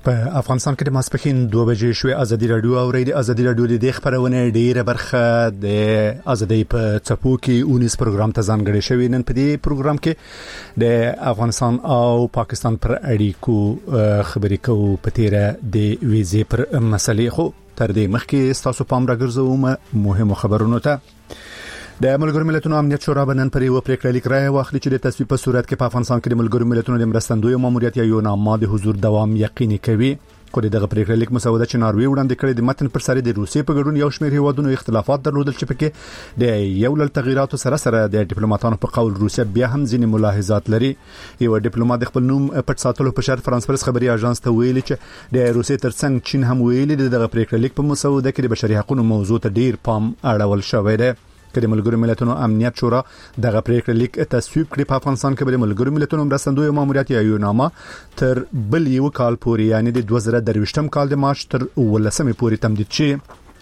په افغانستان کې د ماسپښین 2 بجې شوې ازادي رادیو او د ازادي رادیو د خبرونه ډیره برخه د ازادي په چپو کې 19 پروګرام ته ځانګړی شوی. نن په دې پروګرام کې د افغانستان او پاکستان پر اړیکو خبرې کوو په تیره د ویزې پر مسلې. خو تر دې مخکې تاسو پام راګرځوم مهمو خبرونو ته. د ملګرو ملتونو امنیت شورا بنن پر یو پریکړه لیک راي واخلي چې د تصویب په صورت کې په افغانستان کې د ملګرو ملتونو د مرستندوی ماموریت یا یو نامه د حضور دوام یقیني کوي. خو دغه پریکړه لیک مسوده چې ناروی وړاندې کړې د متن پر سر د روسیې په ګډون یو شمېر هیوادونو اختلافات درلودل چې پکې د یو لړ تغیراتو سره د ډیپلوماټانو په قول روسیه بیا هم ځینې ملاحظات لري. یو ډیپلوماټ خپل نوم پټ ساتلو په شرط فرانس پرس خبري اژانس ته ویلي چې د روسیې ترڅنګ چین هم ویلي دغه پریکړه لیک په مسوده کې د بشري حقوقو موضوع ته ډیر پام اړول شوی دی. کله ملګرو ملتونو امنیت شورا دغه پریکړه لیک تصویب کړي په افغانستان کې د ملګرو ملتونو مرستندوی ماموریت یا یو نامه تر بل یو کال پورې یعنی د 2023م کال د مارچ تر 18مې پورې تمدید شي.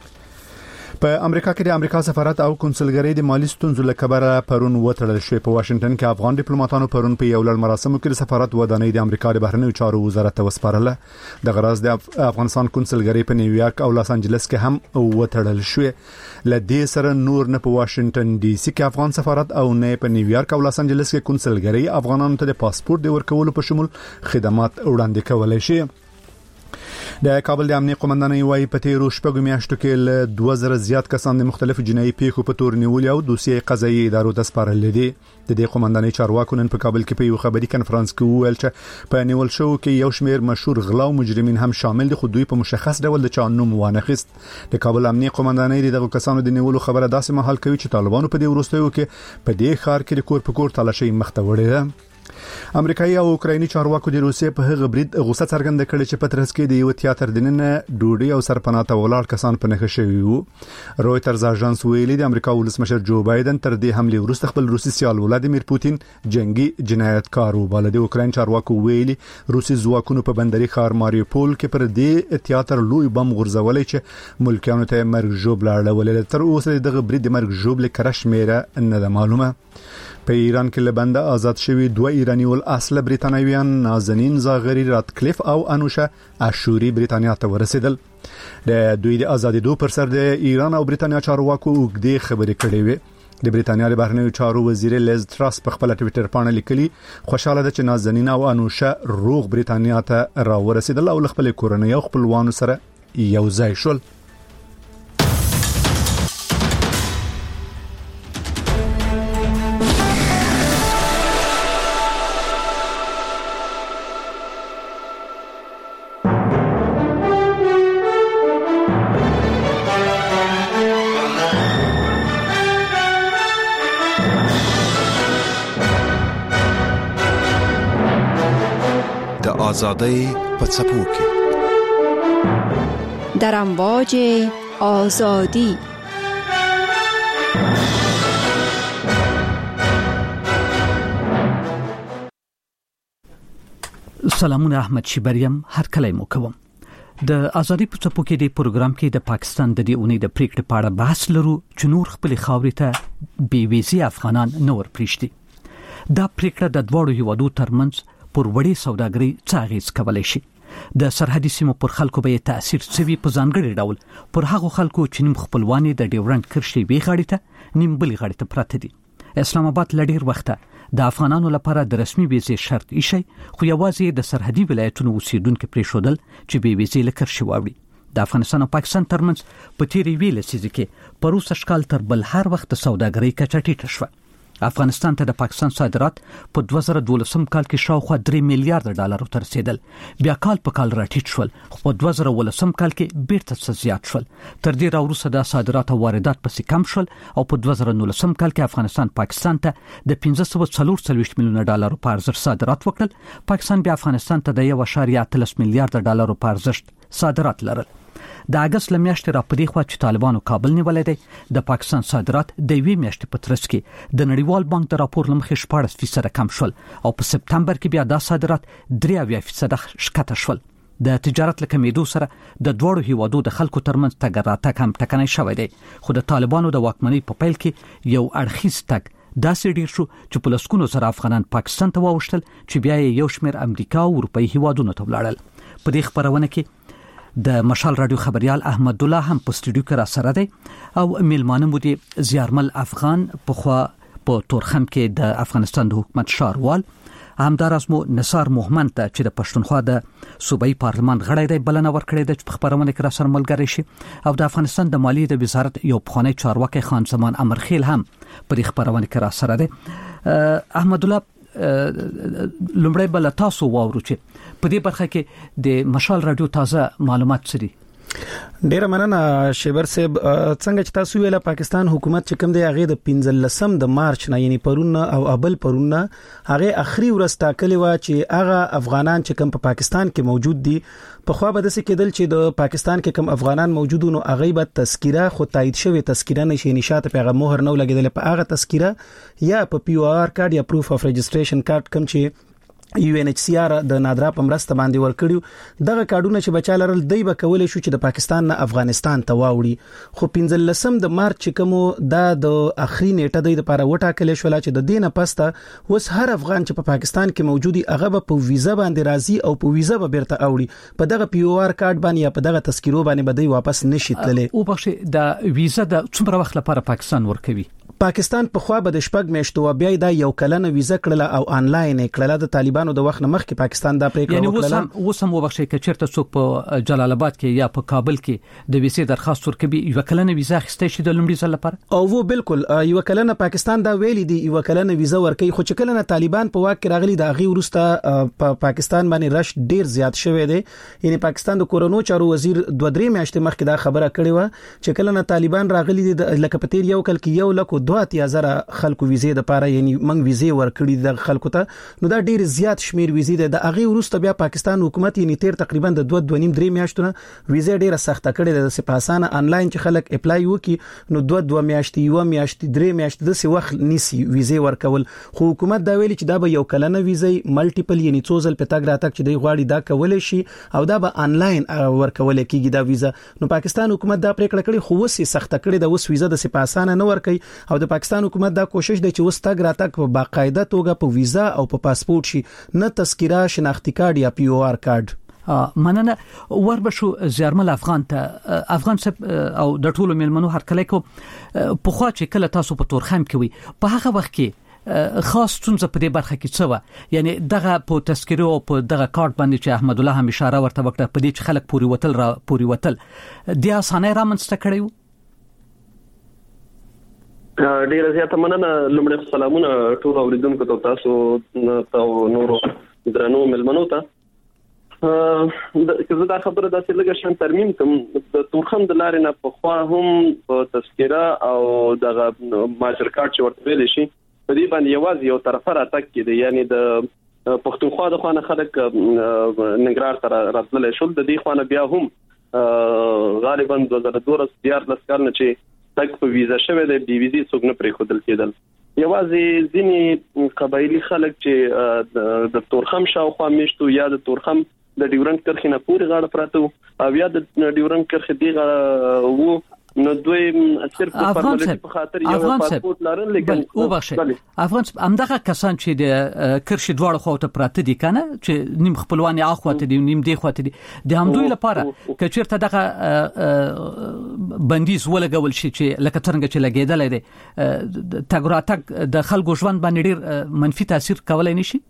په امریکا کې د امریکا سفارت او کنسولګری د مالی ستونزو له کبره پرون وتړل شوی. په واشنگټن کې افغان ډیپلوماټانو پرون په یو لړ مراسمو کې د سفارت ودانۍ د امریکا د بهرنیو چارو وزارت ته وسپارله. د غرض د افغانستان کنسولګری په نیویارک او لاس انجلس کې هم وتړل شوی. لدې سره نور نه په واشنگټن ډي سي کې افغان سفارت او نه په نیویارک او لاس انجلس کې کنسولګری افغانانو ته د پاسپورت د ورکولو په شمول خدمات وړاندې کولای شي. د کابل د امنیت قومندانۍ وايي په تیرو شپږو میاشتو کې له 2000 زیات کسان د مختلفو جنایي پیښو په تور نیول او دوسیې قضایي ادارو ته سپارل دي. د دې قومندانۍ چارواکو نن په کابل کې په یو خبري کانفرنس کې وویل چې په نیول شو کې یو شمېر مشهور غلا او مجرمین هم شامل دي خو دوی په مشخص ډول د چا نوم وانخیست. د کابل امنیت قومندانۍ دغه کسانو د نیولو خبره داسې مهال کوي چې طالبانو په دې وروستیو کې په دې ښار کې د کور په کور تلاشي مخ ته وړي ده. امریکایي او اوکرایني چارواکو د روسیې په هغه برید غوسه څرګنده کړې چې په ترڅ کې د یو تیاتر دننه ډوډۍ او سرپناه ته ولاړ کسان په نښه شوي وو. رويټرز اژانس ویلي د امریکا ولسمشر جو بایدن تر دې حمله وروسته خپل روسي سیال ولادیمیر پوتین جنگي جنایتکار وباله. د اوکراین چارواکو ویلي روسي ځواکونو په بندري ښار ماریوپول کې پر دې تیاتر لوی بم غورځولې چې ملکیانو ته مرګ ژوبل اړولې. تر اوسه دغه برید د مرګ ژوبل کرش میره نه ده معلومه. په ایران کې لبنده آزاد شوی 2 ایرانی ول اصل بریتانویان نازنین زاغری راتکلیف او انوشا اشوری بریتانیا ته ورسېدل. د دوی د ازادي دو پر سر د ایران او بریتانیا چارواکو وګړي خبرې کړې وي. د بریتانیا د بهرنیو چارو وزیر لیز تراس په خپل ټوئیټر باندې لیکلي خوشاله ده چې نازنین او انوشا روغ بریتانیا ته راورسېدل او خپل کورنۍ او خپلوانو سره یو ځای شول. آزادی په څپو کې در امواج آزادی. سلامونه، احمد شیبریم هر کله مو کوم. د آزادی په څپو کې د پروګرام کې د پاکستان د دې اونۍ د پریکړې په اړه بحث لرو چې نور خپل خاورې ته بې ویزې افغانان نور پریشتي. دا پریکړه د دوړو هیوادو ترمنځ پر وړي سوداګري څه اغیز کولای شي؟ د سرحدي سیمو پر خلکو به تاثیر سوي په ځانګړي ډول پر هغو خلکو چې نیم خپلواني د ډیورنډ کرښې وی غاړي ته نیم بل غاړي ته پراته دي. اسلام آباد لډیر وخته د افغانانو لپاره د رسمي ویزې شرط ایشي خو یوازې د سرحدي ولایتونو اوسیدونکو پرې شودل چې به ویزې لکر شي واوړي. د افغانستان او پاکستان ترمنځ په تیرې ویل سيزه کې پروسه شکال تر بل هر وخت سوداګري کچه ټیټه شوه. افغانستان ته د پاکستان صادرات په 2012 کال کې شاوخوا 3 میلیارډ ډالر ته رسیدل. بیا کال په کال راټیټ شول خو په 2018 کال کې بیرته زیات شول. تر دې راوروسته د صادرات او واردات پسې کم شول او په 2019 کال کې افغانستان پاکستان ته د 544 میلیونه ډالر په ارزښت صادرات وکړل. پاکستان بیا افغانستان ته د 1.3 میلیارډ ډالر په ارزښت صادرات لرل. د اگست لمیاشتې را پدې خوا چې طالبانو کابل نیولې دی د پاکستان صادرات د 2 میاشتې په ترڅ کې د نړیوال بانک د راپور لمخې 14% کم شول او په سپتمبر کې بیا د صادرات 3% شکته شول. د تجارت لکمېدو سره د دوړو هیوادو د خلکو ترمنځ تګ راتګ هم ټکنۍ شوی دی خو د طالبانو د واکمنۍ په پیل کې یو اړخیز تګ داسې ډیر شو چې په لسکونو سره افغانان پاکستان ته واوښتل چې بیا یو شمېر امریکا او اروپאי هیوادونو ته ولاړل. په دې خبرونه کې د مشال رادیو خبريال احمد الله هم په سټوډیو کې را سره دی او میلمانه مو دي زیارمل افغان په تورخم کې د افغانستان د حکومت شاروال همدارس مو نثار محمد ته چې د پښتونخوا د صوبایي پارلمان غړی دی بلنه ورکړې ده چې په خبرونه کې را سره ملګری شي او د افغانستان د مالیې د وزارت یو پخوانی چارواکي خان زمان امرخیل هم په دې خبرونه کې را سره دی. احمد الله لومړی بل تاسو واورو چې په دې برخه کې د مشال رادیو تازه معلومات سری. ډیره مننه شیبر صاحب. څنګه چې تاسو ویله پاکستان حکومت چې کوم دی هغه د 15 د مارچ نه یعنی پرون او ابل پرون هغه اخري ورځ ټاکلې و چې هغه افغانان چې کوم په پاکستان کې موجود دي په خوا به د څه کېدل چې د پاکستان کې کوم افغانان موجودونو هغه به تذکره خو تایید شوی تذکره نشي نشاته په هغه مهر نه لګیدل په هغه تذکره یا په پی او آر کارت یا پروف اف رجستریشن کارت کوم چې یو ان ایچ سی آر د نادرا پمرسته باندې ورکړیو دغه کارډونه چې بچالرل دی به کولای شو چې د پاکستان نه افغانستان ته واوړي خو 15 د مارچ کوم د اخري نیټه د لپاره وټاکل شو چې د دینه پسته وس هر افغان چې په پاکستان کې موجودي هغه په ویزا باندې راځي او په ویزا به بیرته اوړي په دغه پی او آر کارت باندې یا په دغه تذکیرو باندې به دی واپس نشي تللی. او بخښه د ویزا د څومره وخت لپاره پاکستان ورکوي؟ پاکستان په خوا به د شپږ میاشتو بیا د یو کلنه ویزا کړله او آنلاین کړله د طالبانو د وخت نه مخکې پاکستان دا پریکړه وکړه. یعنی وسم وبخښي چې چیرته څوک په جلال آباد کې یا په کابل کې د ویزې درخواست ورکوي یو کلنه ویزا اخیستې شي د لومړي ځل لپاره او وو بالکل یو کلنه پاکستان دا ویلي دی یو کلنه ویزا ورکوي خو چې کلنه طالبان په واک کې راغلي د غي ورسته په پاکستان باندې رش ډیر زیات شوی دی. یعنی پاکستان د کورونو چارو وزیر 2-3 میاشتې مخکې دا خبره کړې و چې کلنه طالبان راغلي دي لکه پتیر یو کل کې 1,02,000 خلکو ویزې د پاره یعنی منګ ویزې ورکړي د خلکو ته نو دا ډیر زیات شمیر ویزې د هغه ورسته بیا پاکستان حکومت یې تیر تقریبا د 2.5-3 میاشتونو ویزې ډیره سخته کړې د سپاسانه آنلاین چې خلک اپلای وکي نو 2 میاشتې یو میاشتې 3 میاشتې د سی وخت نسی ویزې ورکول خو حکومت دا ویلي چې دا به یو کلنه ویزې ملټیپل یعنی څوزل په تاګ راتک چې دی غواړي دا کولای شي او دا به آنلاین ورکول کیږي دا ویزا. نو پاکستان حکومت دا پریکړه کړې خو وسې سخته کړې د وس ویزا د سپاسانه نه ورکي او د پاکستان حکومت دا کوشش دی چې وستګ راتک په باقاعده توګه په ویزا او په پاسپورت شي نه تذکره شناختی کارت یا پی او آر کارت. مننه وربشو زیارمل افغان ته افغان سب او د ټولو میلمنو هر کله کو په خوا چې کله تاسو په تورخم کې وي په هغه وخت کې خاص څنګه په دې برخه کې څه و یعنی دغه په تذکره او په دغه کارت باندې چې احمد الله هم اشاره ورته وکړه په دې چې خلک پوری وتل د اسانه رامنځته کړیو. ډیره زیاته مننه. لومړی سلامونه ټول اوریدونکو ته تاسو او نورو درنو ملمنو ته. دا خبره د لږه شان ترمیم کوم د تورخم د لارې نه په خوا هم په تذکره او د ماجر کارت چې ورته ویل شي په دې باندې یوازې یو طرفه راتګ کېده یعنی د پښتونخوا د خوانه خلک ننګرهار ته راتللی شول د دې خوانه بیا هم غالبا 2014 کال نه چې تک په ویزا شوه د بي ویزې څوک نه پرې خودل کېدل یوازې ځینې قبایلی خلک چې د تورخم شاوخوا میشتو یا د تورخم د ډیورنټ کرښې نه پورې غاړه پراته او یا د ډیورنټ کرښې دی غاړه وو نو دوی صرف په فارمالټي په خاطر یو پاسپورت لرل لیکن او بخښه افغان همدغه کسان چې د کرښې دواړو خواته پراته دي کنه چې نیم خپلوان اخواته دي نیم دی خواته دي د همدوی لپاره کچیرته دغه بندیز ولګول شي چې لکه څنګه چې لګیدل دي تګراتک د خلکو ژوند باندې ډیر منفي تاثیر کولای نشي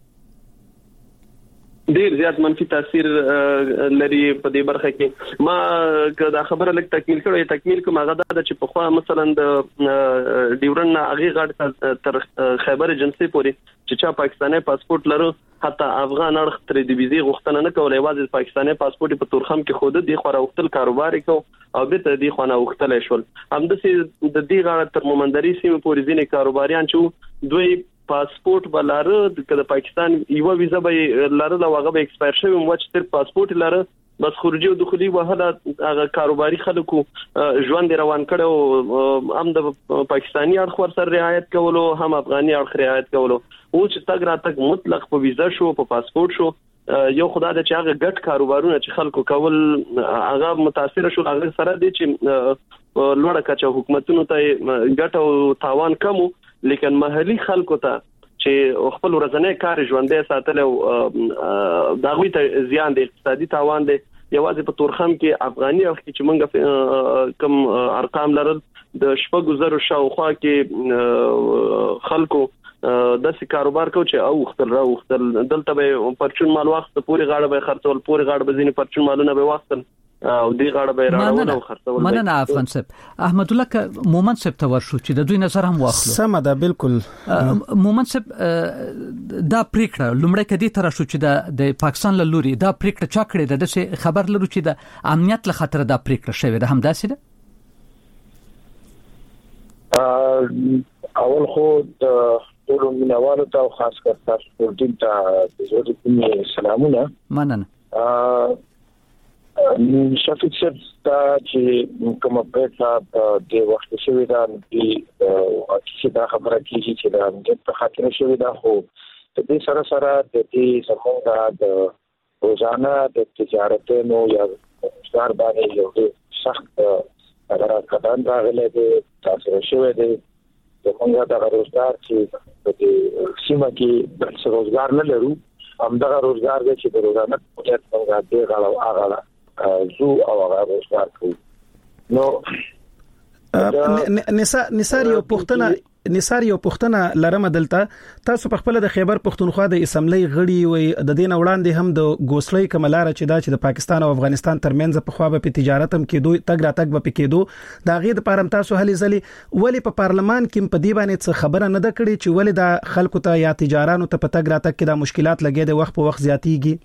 ډیر زیات منفي تاثیر لري په دې برخه کې ما دا خبره لک تکمیل کوم هغه د چې په خوا مثلا د ډیورن هغه غاټ تر خیبر ایجنسی پورې چې چا پاکستاني پاسپورت لرو حتی افغان اړخ تر دې ویزې غوښتنه نه کولای یوازې پاکستاني پاسپورت په تورخم کې خود دي خو راوختل کاروبار کو او به ته دې خونه وختل شول هم د دې غاټ تر مومندري سیمه پورې ځینې کاروباریان چې دوی پاسپورت بلاره د پاکستان یو ویزا به لاره لا واغه به ایکسپایر شوی مو چې تر پاسپورت لاره بس خروجي او دخولي وهله هغه کاروباري خلکو ژوند روان کړو هم د پاکستاني اړخ ور سره رعایت کولو هم افغاني اړخ رعایت کولو او چې تګ راتګ مطلق په ویزا شو په پاسپورت شو یو خدای د چې هغه ګټ کاروبارونه چې خلکو کول هغه متاثر شو هغه سره دي چې لوړه کچه حکومتونو ته ګټ او تاوان کمو لیکن محلي خلکو ته چې خپل ورځنی کار ژوندې ساتل او دا غوي ته زیان دی اقتصادي تاوان دی یوازې په تورخم کې افغاني وخت چې موږ کم ارقام لرل د شپږ زره شاوخوا کې خلکو د کاروبار کو چې او وختل دلته به پرچون مال وخت پوری غاړه به خرڅول پوری غاړه به ځینې پرچون مالونه به وختل او دی غاړه به راوړل او خرڅول مننه افغان صاحب احمد الله ک مومن صاحب ته ورشو چې د دوی نظر هم واخلو سم ده بالکل مومن صاحب دا پریکړه لومړی کدي تر شو چې د پاکستان له لوري دا پریکړه چا کړې ده د خبر لرو چې د امنیت له خطر دا پریکړه شوې ده هم داسې ده اول خو ټول مینوالو ته خاص کر تاسو ټول ته د زړه کومې سلامونه مننه شفیق صاحب چې کوم په د وخت شوی دا چې دا خبره کیږي چې دا د خاطر شوی دا خو د دې سره د دې زموږ د روزانه د تجارت نو یا څار باندې یو سخت اگر کدان راغلی دی تاسو شوی دی زموږ د روزګار چې د سیمه کې د روزګار نه لرو همدغه روزګار دی چې د روزانه په څنګه دی غاړه زو او هغه روزګار کوي نو نثار یو پښتنه لرم دلته تاسو په خپل د خیبر پښتونخوا د اسمبلی غړي وي د دین وړاندې هم د ګوسلې کملاره چې د پاکستان او افغانستان ترمنځ په خوا به تجارت هم کېدو تګ راتګ به کېدو دا غي د پارم تاسو هلي ځلي ولی په پارلمان کې په دی باندې خبره نه ده کړې چې ولی د خلکو ته یا تجارانو ته په تګ راتګ کې د مشکلات لګي د وخت په وخت زیاتېږي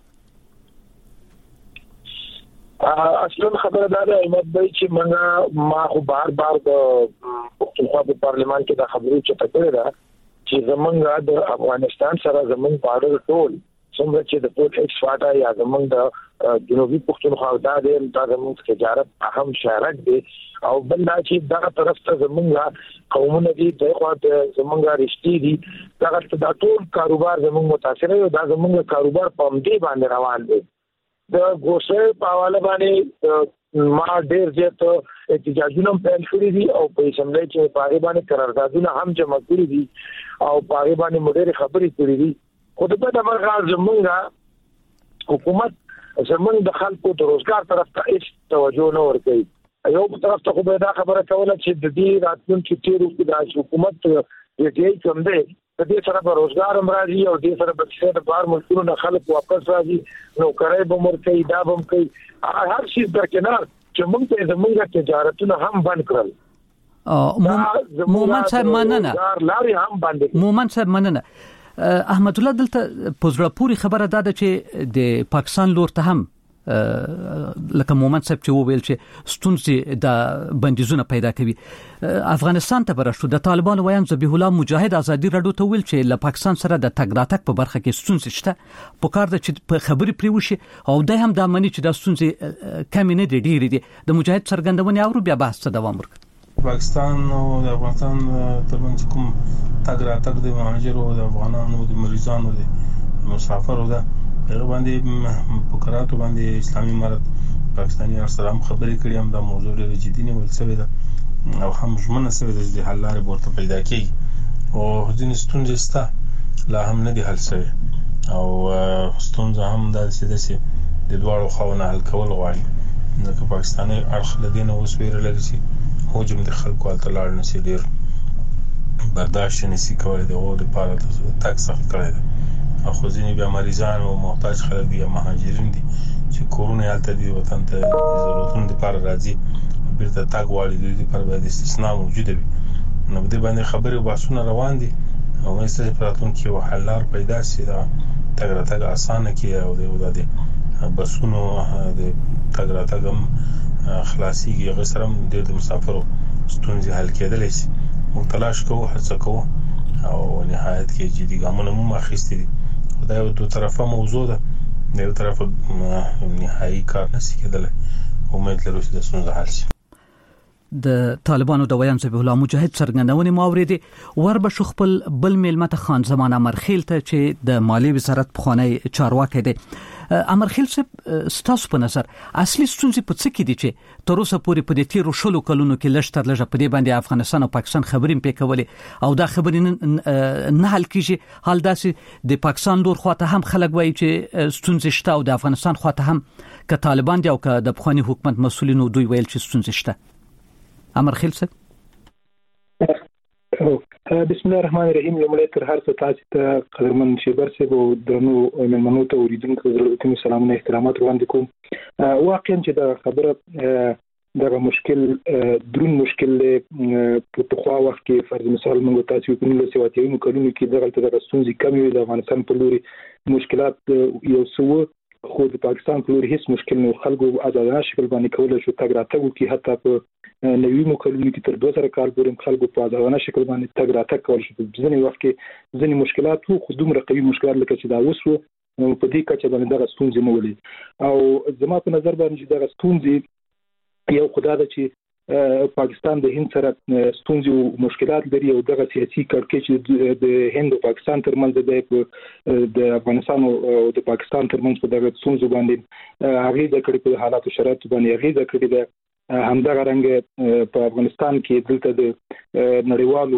اصلا خبره دا ده احمد بھائی چې ما خو بار د پښتونخوا په پارلمان کې دا خبرې چې پکړه ده چې زمونږ د افغانستان سره زمونږ بارډر ټول څنګه چې د پورت ایکس فاټا یا زمونږ د جنوبي پښتونخوا د زمونږ تجارت اهم شارک دی او بل دا چې دا طرف ته زمونږ قومونه دي د خوا ته زمونږ رښتې دي دا ټول کاروبار زمونږ متاثر دی دا زمونږ کاروبار په دې باندې روان دی د ګوسې په حواله باندې ما ډېر زیات احتجاجونه پیل کړی دي او په اسمبلی کې په باندې قراردادونه هم جمع کړی دي او په باندې مډېر خبرې کړې دي خو د په دغه زمونږ حکومت زمونږ د خلکو د روزګار طرف ته هیڅ توجه نه ورکوي یو طرف ته خو به دا خبره کوله چې د دې راتلونکي تیرو کې د حکومت یې کوم دی د دې سره په روزګار هم راځي او دې سره په څیر د بار ملکونو نه خلک واپس راځي نو کرای به مور کوي دا هم کوي هر شي درکنار چې موږ ته زموږ تجارتونه هم بند کړل مومن صاحب مننه لاري هم باندې مومن صاحب مننه احمد الله دلته پوزړه پوری خبره ده چې د پاکستان لور ته هم لکه مومن صاحب چې وویل چې ستونزې د بندیزونه پیدا کوي افغانستان ته برشتو د طالبان ویان ذبیح الله مجاهد ازادي رادیو ته ویل چې له پاکستان سره د تګ راتګ په برخه کې ستونزې شته په کار د چې په خبرې پریوشي او د هم د منی چې د ستونزې کم نه دي ډېری دي د مجاهد څرګندونه او بیا بحث دوام ورکړي پاکستان او د افغانستان ترمنځ کوم تګ راتګ د مهاجرو او د افغانانو د مریضانو د مسافرو ده هغه باندې فقراتو باندې اسلامي امارت پاکستاني ارسلام خبرې کړې هم د موضوع ډېر جدي نیول شوی ده او هم ژمنه شوی ده چې حل لارې ورته پیدا کړي او ځینې ستونزې شته لا هم نه دي حل شوی او ستونزه هم داسې د دواړو خواوو حل کول غواړي نو پاکستاني اړخ له دې نه اوس ویره لري چې هجوم د خلکو هلته لاړ نه شي ډېر برداشت نه شي کولی د هغو دپاره تګ سخت کړی ده خو ځینې بیا مریضان او محتاج خلک دي یا مهاجرین دي چې کورونه هلته دي وطن ته ضرورتونو دپاره راځي بیرته تګ غواړي د دې دپاره باید استثنا موجوده وي نو په دې باندې خبرې او بحثونه روان دي او موږ ستاسو په راتلونکي یو حل لار پیدا شي دا تګ راتګ اسانه کړي او د بسونو د تګ راتګ هم خلاصيږي هغه سره هم د مسافرو ستونزې حل کېدلی شي موږ تلاش کوو هڅه کوو او نهایت کې جدي ګامونه مو اخیستي دي دا یو دو طرفه موضوع ده یو طرف نهایي کار نشي کېدلی امید لرو چې د ستونزې حل شي د طالبانو د ویان ذبیح الله مجاهد څرګندونې ماوريدي وربشو خپل بل ملمت خان زمانه مرخیل ته چې د مالی وزارت بخونی چارواکي دی امرخیل صاحب ستاسو په نظر اصلي ستونزې په څه کې دي چې تر اوسه پورې په دې تیرو شلو کلونو کې لږ تر لږه په دې باندې افغانستان او پاکستان خبرې پکولې او دا خبرې نه حل کیږي حال داسې د پاکستان لور خواته هم خلک وایي چې ستونزې شته او د افغانستان خواته هم ک طالبان دی او ک د بخوانی حکومت مسولینو دوی ویل چې ستونزې شته امرخیل صاحب بسم الله الرحمن الرحیم لمړی تر هر څه تاسو ته قدرمن شیبر صاحب او درنو مېلمنو ته اوریدونکو زړه سلامونه احترامات وړاندې کوم واقعا چې دا خبره دغه مشکل درون مشکل په خوا وخت کې فرض مثال موږ تاسو په 1990 کلونو کې دغه ستونزې کمې د افغانستان په لوري مشکلات یو څو خو د پاکستان په لوري هیڅ مشکل نه خلکو آزادانه شکل باندې کولای شو تګ راتګ کې حتی په نوي مکلونو کې تر 2000 کال پورې خلکو په آزادانه شکل باندې تګ راتګ کول شو په ځینې وخت کې ځینې مشکلات خو دومره قوي مشکلات لکه چې دا وسو په دې کچه باندې دغه ستونزې نه ولې او زما په نظر باندې دغه ستونزې یو خدای د چې پاکستان د هند سره ستونزې او مشکلات لري او دغه سیاسي کړکېچ د هند او پاکستان ترمنځ د افغانستان او د پاکستان ترمنځ په دغه ستونزو باندې هغه د کړي په حالاتو شرایطو باندې هغه د کړي د همدغه رنګ په افغانستان کې دلته د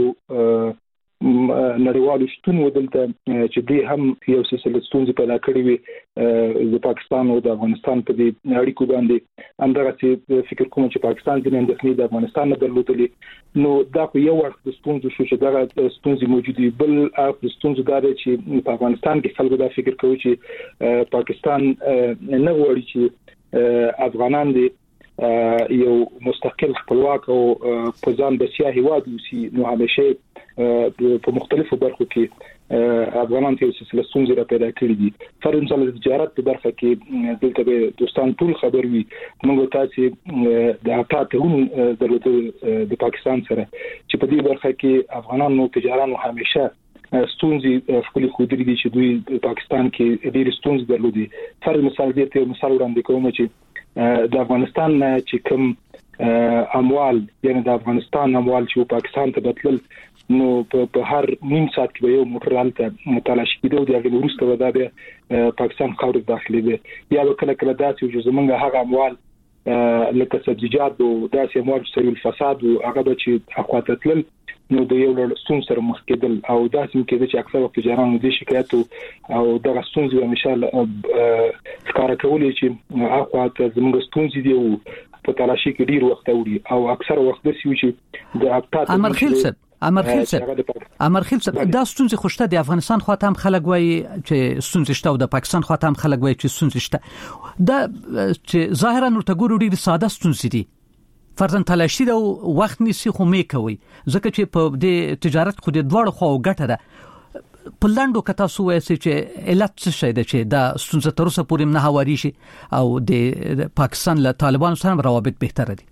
نړیوالو شتون ودلته چې دوی هم یو سلسله ستونزې پیدا کړې وي د پاکستان او د افغانستان په دې اړیکو باندې همدغه چې فکر کوم چې پاکستان د اندېښنې د افغانستان نه درلودلې نو دا خو یو وخت د ستونزو شو چې دغه ستونزې موجودي بل د ستونزو دا دی چې په افغانستان کې خلک دا فکر کوي چې پاکستان نه غواړي چې افغانان دي یو مستقل خپلواک او په ځان بسیا هیواد وسی نو همیشه په مختلفو برخو کې افغانان ته سلسله ستونزې را پیدا کړې دي فرض مثال د تجارت په برخه کې دلته به دوستان ټول خبر وي موږ تاسو د اټاته د پاکستان سره چې په دې برخه کې افغانانو تجارانو همیشه ستونزې خپل خودري دي چې دوی په پاکستان کې ډېر ستونزې درلودي فرض مثال دې ته مثال وړاندې کوم چې د افغانستان چې کوم اموال یعنی د افغانستان اموال چې پاکستان ته بدلل نو په هر نیم ساعت کې یو موټر حالت متلاشي کېدو د هغه وروسته ودا به پاکستان خاور داخلي دي یا کله کله داسې چې زمونږ هغه اموال لکه سبزیجات او داسې اموال سره الفساد او هغه چې اخواتتل نو د یو لړ ستون سره مخ کېدل او داسې کېده چې اکثر وخت جارانو دي شکایت او دغه ستونزې همیشه ښکارا کولې چې اخوات زموږ ستونزې دي او په تلاشي کې ډیر وخت وړي او اکثر وخت د سوي چې د اپټات امرخیل صاحب دا ستونزې خوشته د افغانستان خواته هم خلک وایي چې ستونزې شته او د پاکستان خواته هم خلک وایي چې ستونزې شته دا چې ظاهرا ورته ګورو ډیر ساده ستونزې دي فرضاً تلاشي دا وخت نسی خو مې کوي ځکه چې په دې تجارت خو د دوړ خو ګټه ده په لاندو کتا سو وایي چې علت څه شي ده چې دا ستونزه تر اوسه پورې نه هواري شي او د پاکستان له طالبانو سره روابط بهتره دي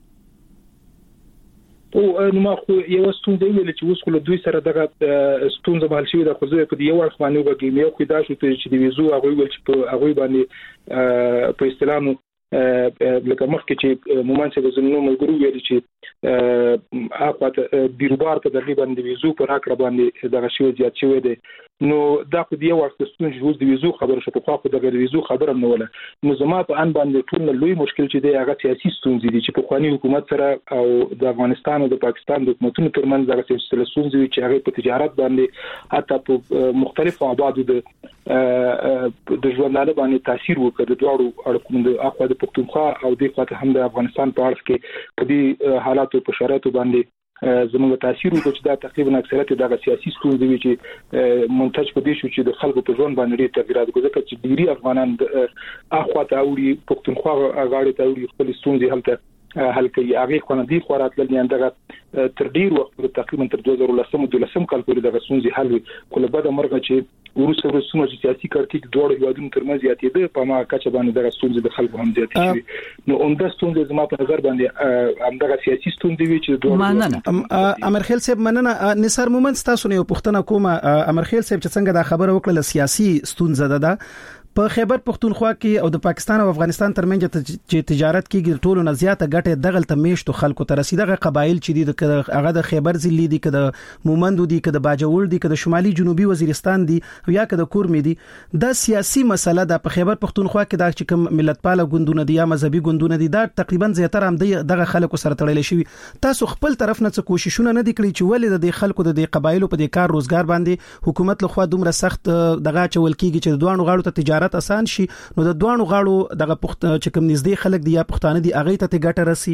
او نو ما خو یو ستونزه ویل چې اوس خو دوی سره دغه ستونزه بحال شوی د خو زه په یو وخت باندې وګورم یو خو دا شو چې د ویزو هغه ویل چې په هغه باندې په استلام لکه مخکې چې مومنت د زمونږ ملګرو ویل چې اخواته بیروبار په دغه باندې ویزو پر حق را باندې دغه شی زیات شوی دی نو دا خو دی وخت ستونزې د ویزو خبره شو په خو دغه ویزو خبره نه ولا نو زما په ان باندې ټول لوی مشکل چې دی هغه سیاسي ستونزې دي چې په خواني حکومت سره او د افغانستان او د پاکستان د حکومتونو ترمنځ دغه سیاسي ستونزې چې هغه په تجارت باندې حتی په مختلفو آبادو د ژوندانه باندې تاثیر وکړ د دوړو اړخونو د اخوا د پښتونخوا او د خاطر هم د افغانستان په اړه کې په دې حالاتو په شرایطو باندې زموږ تاثیر وکړ چې دا تقریبا اکثریت دغه سیاسي ستونزې وي چې منتج په دې شو چې د خلکو په ژوند باندې ډېر تغیرات وکړي چې ډیری افغانان اخوا ته اوري پښتونخوا غاړي ته اوري خپل ستونزې حل کوي هغه خو نه دي خو راتلل نه دغه تر ډیر وخت تقریبا تر 2013 کال پورې دغه ستونزې حل وي خو له بعد مرګ چې ورسره سیاسي کړکېچ دوه هیوادونو ترمنځ زیاتېده په ما کچه باندې دغه ستونزې د خلکو هم زیاتې شي نو اونده ستونزې زما په نظر باندې همدغه سیاسي ستونزې وي چې دوه امرخیل صاحب مننه نثار مومند تاسو نه پوښتنه کوم امرخیل صاحب چې څنګه دا خبره وکړه سیاسي ستونزه ده په خیبر پختونخوا کې او د پاکستان او افغانستان ترمنځ چې تجارت کېږي ټولو نه زیاته ګټه دغه تمیشتو خلکو ته رسیدغه قبایل چې دي هغه د خیبر ضلع دي کده مومند دي کده باجوړ دي کده شمالي جنوبي وزیرستان دي یا کده کورمې دي د سیاسي مسله د په خیبر پختونخوا کې د چې کوم ملتپاله ګوندونه دي یا مذهبي ګوندونه دي دا تقریبا زیاتره هم دغه خلکو سره تړل شي تاسو خپل طرف نه څه کوششونه نه دي کړی چې ولې د خلکو د قبایلو په د کار روزګار باندې حکومت لخوا دومره سخت دغه چول کیږي چې د دوانو غاړو ته تجارت آسان شي نو د دوانو غاړو دغه چې کوم نږدې خلک دي یا پښتانه دي هغه ته ګټه رسي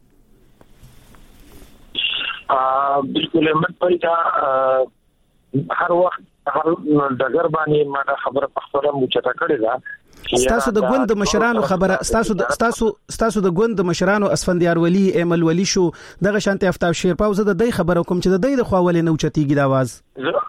بالکل احمد پای دا هر وخت هر دغه باندې ما دا خبره په خبره مچته کړې ده ستاسو د ګوند مشرانو خبره ستاسو د ګوند مشرانو اسفندیار ولی ایمل ولی شو دغه شانتي افتاب شیرپاو زه د دې خبره کوم چې د دې د خواولې نو چتیږي د आवाज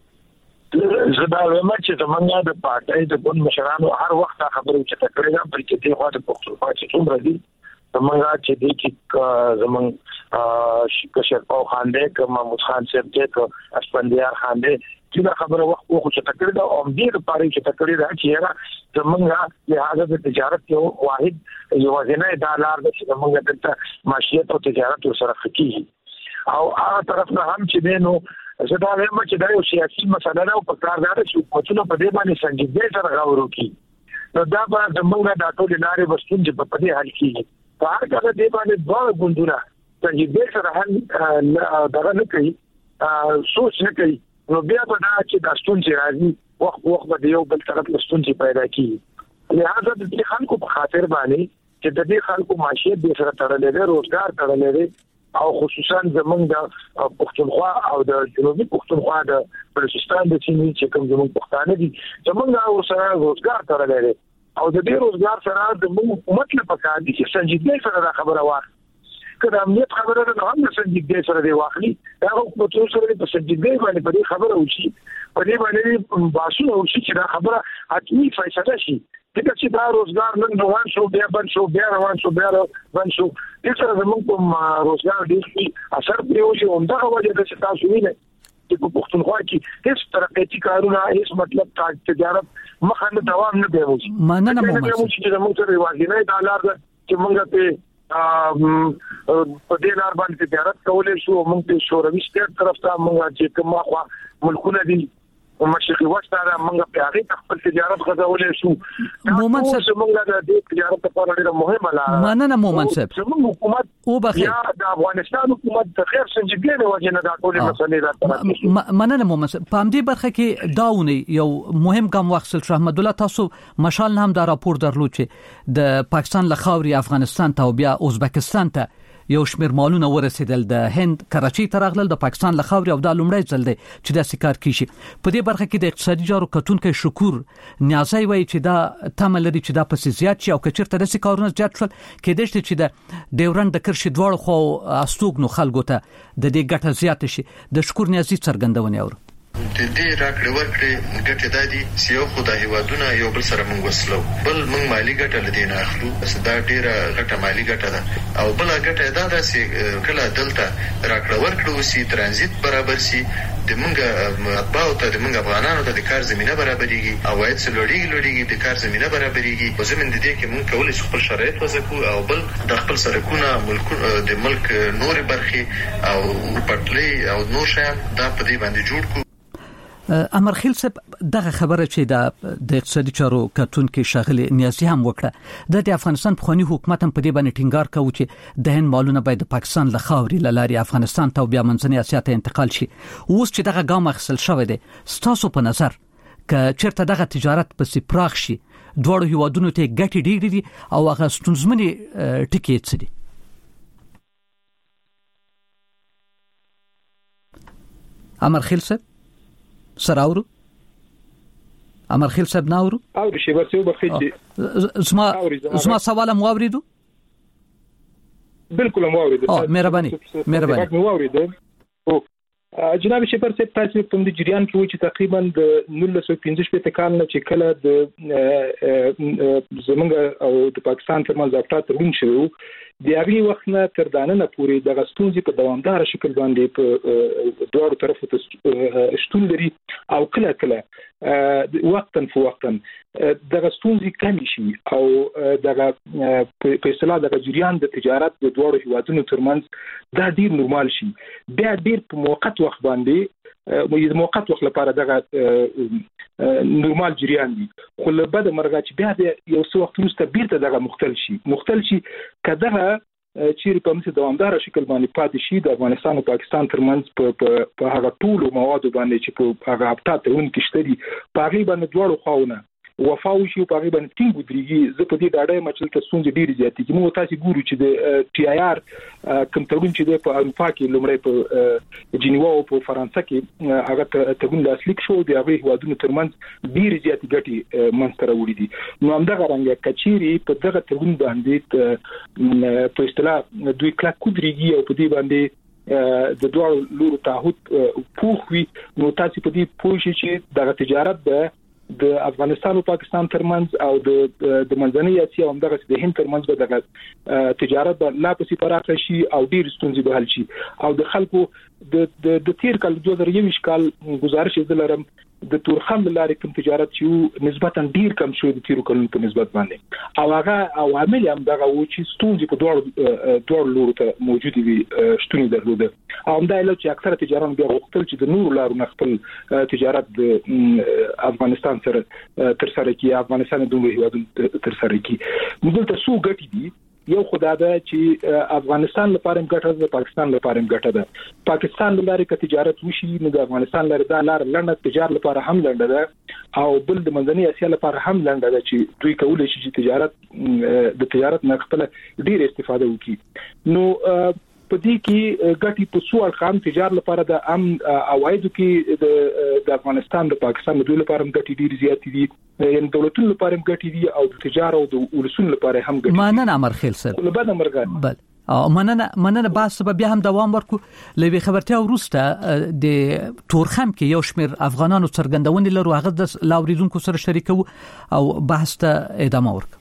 زدا ومه چې زمونږ د پارټۍ د ګوند مشرانو هر وخت خبرو چې تکړه ده بلکې د خواته پښتونخوا چې څومره دي زمونږ چې د کې زمونږ شیرپاو خان دې ک محمود خان صاحب دې ک اسفندیار خان دې چې خبره وخت خو چې تکړه ده او دې لپاره چې تکړه ده چې زمونږ لهدا د تجارت یو واحد یو ځنه ډالر د زمونږ د معیشت او تجارت سره خکېږي او هغه طرف نه هم چې دینو زه دا وایم چې دا یو سیاسي مسله ده او په کار ده چې حکومتونه په دې باندې سنجیدګۍ سره غور وکړي نو دا به زموږ د ټولو لارې بستون چې په دې حل کیږي په هر کله دې باندې دوه ګوندونه سنجیدګۍ سره حل دغه نه کوي سوچ نه کوي نو بیا به دا چې د ستون چې راځي وخت به یو بل طرف لستون چې پیدا کیږي لہذا د دې خلکو په خاطر باندې چې د دې خلکو معیشت به سره تړلې ده روزګار تړلې ده او خصوصا زمونږ د پښتونخوا او د جنوبي پښتونخوا د بلوچستان د سیمې چې کوم زمونږ پښتانه دي زمونږ سره روزګار تړلې ده او د دې روزګار سره د حکومت لپاره کار دي چې سنجیدګۍ سره دا خبره واخلي کله امنیت خبره نه هم سنجیدګۍ سره دی واخلي دا حکومت سره په سنجیدګۍ باندې په دې خبره وشي په دې باندې باسو وشي چې دا خبره حتمی فیصله شي دغه چې دا روزګار نن روان شو بیا بند شو بیا روان شو بیا بند شو د سره زموږ کوم روزګار دي اثر پریوږي همدغه وجه ده چې تاسو وینئ چې په پښتونخوا کې هیڅ ترقیتي کارونه هیڅ مطلب تجارت مخه دوام نه دی موجود مننه مو چې زموږ سره واګینه ډالر چې موږ په دې لار باندې تجارت کولای شو موږ په شوروي سټیټ طرف ته موږ چې کومه خوا ملکونه دي او مشرقي وسط دا موږ په هغه خپل تجارت غوډولې شو مومن صاحب موږ د تجارت لپاره ډیره مهمه لار مننه مومن صاحب حکومت او بخیر یا د افغانستان حکومت د خیر سنجیدګۍ د وجه نه دا ټول مسلې راځي مننه مومن صاحب په دې برخه کې داونه یو مهم ګام واخیستل شو احمد الله تاسو مشال هم دا راپور درلود چې د پاکستان لخاوري افغانستان ته او بیا ازبکستان ته یو شمیر مالونه ورسېدل د هند کراچي ته راغلل د پاکستان لخاوري او د لومړی ځل دی چې دا سکار کیشي په دې برخه کې د اقتصادي جارو کتونکو شکور نیازي وایي چې دا تمل لري چې دا پس زیات شي او کچرته د سکارونو زیات شول کېدای چې د ډیورند د کرشي دواړو خو استوګنو خلکو ته د دې ګټه زیات شي د شکور نیازي څرګندونه اورو د دې راکړې ورکړې ګټه دادي چې یو خدای هیوادونه یو بل سره موږ وسلو بل موږ مالی ګټه لدین اخلو دا ډیره غټه مالی ګټه ده او بل ګټه دا ده چې کله دلته راکړې ورکړو سي ترانزیت برابر سي د موږ اتباو ته د موږ افغانانو ته د کار زمينه برابرېږي او وایي چې لوړیږي د کار زمينه برابرېږي او زمين د دې کې موږ کولای شو خپل شرایط وځو او بل د خپل سرکونه د ملک نور برخي او پټلي او نور شیان دا په دې باندې جوړ کو امرخیل صاحب دغه خبره چې د اقتصادي چارو کتونکو شاغلي نیازي هم وکړه د افغانستان په حکومت هم په دې باندې ټینګار کوي چې د هند مالونه باید د پاکستان له خاوري لاري افغانستان ته بیا منځنۍ اسیا ته انتقال شي اوس چې دغه ګام اخیستل شوی دی ستاسو په نظر ک چیرته دغه تجارت په سپراخ شي دوړو هیوادونو ته ګټې ډېرې دي او هغه ستونزمنې ټکي څه دي امرخیل صاحب سراورو امرخیل صاحب ناورو او شی ورته وبخې زما سوال مو اوریدو بالکل مو اوریدو مهرباني مو اوریدو او جناب شپر صاحب تاسو کوم د جریان کې و چې تقریبا د 1915 کال نه چې کله د زمونږ او د پاکستان ترمنځ افتا ترون شو د هغه وخت نه تر دانه پورې د غستونځي په دوامدار شکل باندې په دوه طرفو ته شتون لري او کله وقتا فوقتا د غستونځي کم شي او د په اصطلاح د جریان د تجارت د دوه هیوادونو ترمنځ دا ډیر نورمال شي بیا ډیر په موقت وخت باندې د موقت وخت لپاره دغه نورمال جریان دي خو له بده مرغه چې بیا یو څو وخت وروسته بیرته دغه مختل شي کداغه چیرې په مثل دوامدار شکل باندې پاتې شي د افغانستان او پاکستان ترمنځ په هغه ټولو موادو باندې چې په هغه هپتا ترون کې شته دي په هغه باندې دواړو خواونه وفاو شي په هغه باندې ټینګ ودرېږي زه په دې ډاډه مچل ته ستونزې ډېرې زیاتې دي موږ تاسو ګورو چې د ټي آی آر کوم تړون چې د په اروپا کې لومړی په جنیوا او په فرانسه کې هغه تړون لاسلیک شو د هغه هیوادونو ترمنځ ډېرې زیاتې ګټې منځته راوړي دي نو همدغه رنګه کچيري په دغه تړون باندې په اصطلاح دوی کلک ودرېږي او په دې باندې د دوه لورو تعهد پوښوي نو تاسو په دې پوښی چې د تجارت د افغانستان او پاکستان ترمنځ او د منځنۍ اسیا او دغه د هند ترمنځ به دغه تجارت لا پسې پراخه شي او ډیر ستونزې به حل شي او د خلکو د تیر کال 2021 کال گزارش دلرم د تورخم لارې کوم تجارت چې نسبتا ډیر کم شو د تیرو کلونو په نسبت باندې او هغه عوامل هم دغه و چې ستونزې په دوه لورو ته موجود دي شتون درلوده او دا له چې اکثره تجاران بیا غوښتل چې د نورو لارو خپل تجارت د افغانستان سره تر سره کی افغانستان د دوه هیوادونو تر سره کی موږ ته څو ګټې دي یو خدای دا چې افغانستان لپاره ګټه ده پاکستان لپاره ګټه ده پاکستان لپاره ک تجارت وشي نو د افغانستان لپاره دا لار لنډه تجارت لپاره هم لنډه ده او بل د منځنۍ اسیا لپاره هم لنډه ده چې دوی کولای شي چې تجارت نه خپل ډیر استفاده وکړي نو په دې کې ګټي په څو ارقام تجارت لپاره د اوایدو کې د افغانستان د پاکستان د دوی لپاره ګټي ډیر زیات دي یعنی دولتونو لپاره ګټي دي او د تجارت او د ولسونو لپاره هم ګټي مننه امرخیل سر له بعد مرګ بل مننه بس بیا هم دوام ورکو لوي خبرتیا وروسته د تورخم کې یو شمیر افغانانو څرګندونې لرو هغه د لاوریدونکو سره شریکو او بحث ته ادامه ورکو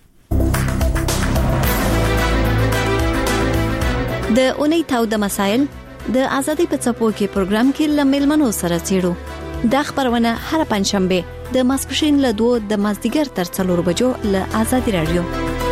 د اونۍ تاو د مسائل د ازادي په څپو کې پروګرام کې لملمنو سره چیرو د خبرونه هر پنځشنبه د ماسپښین له 2 د مازدیګر تر 4 بجو له ازادي رادیو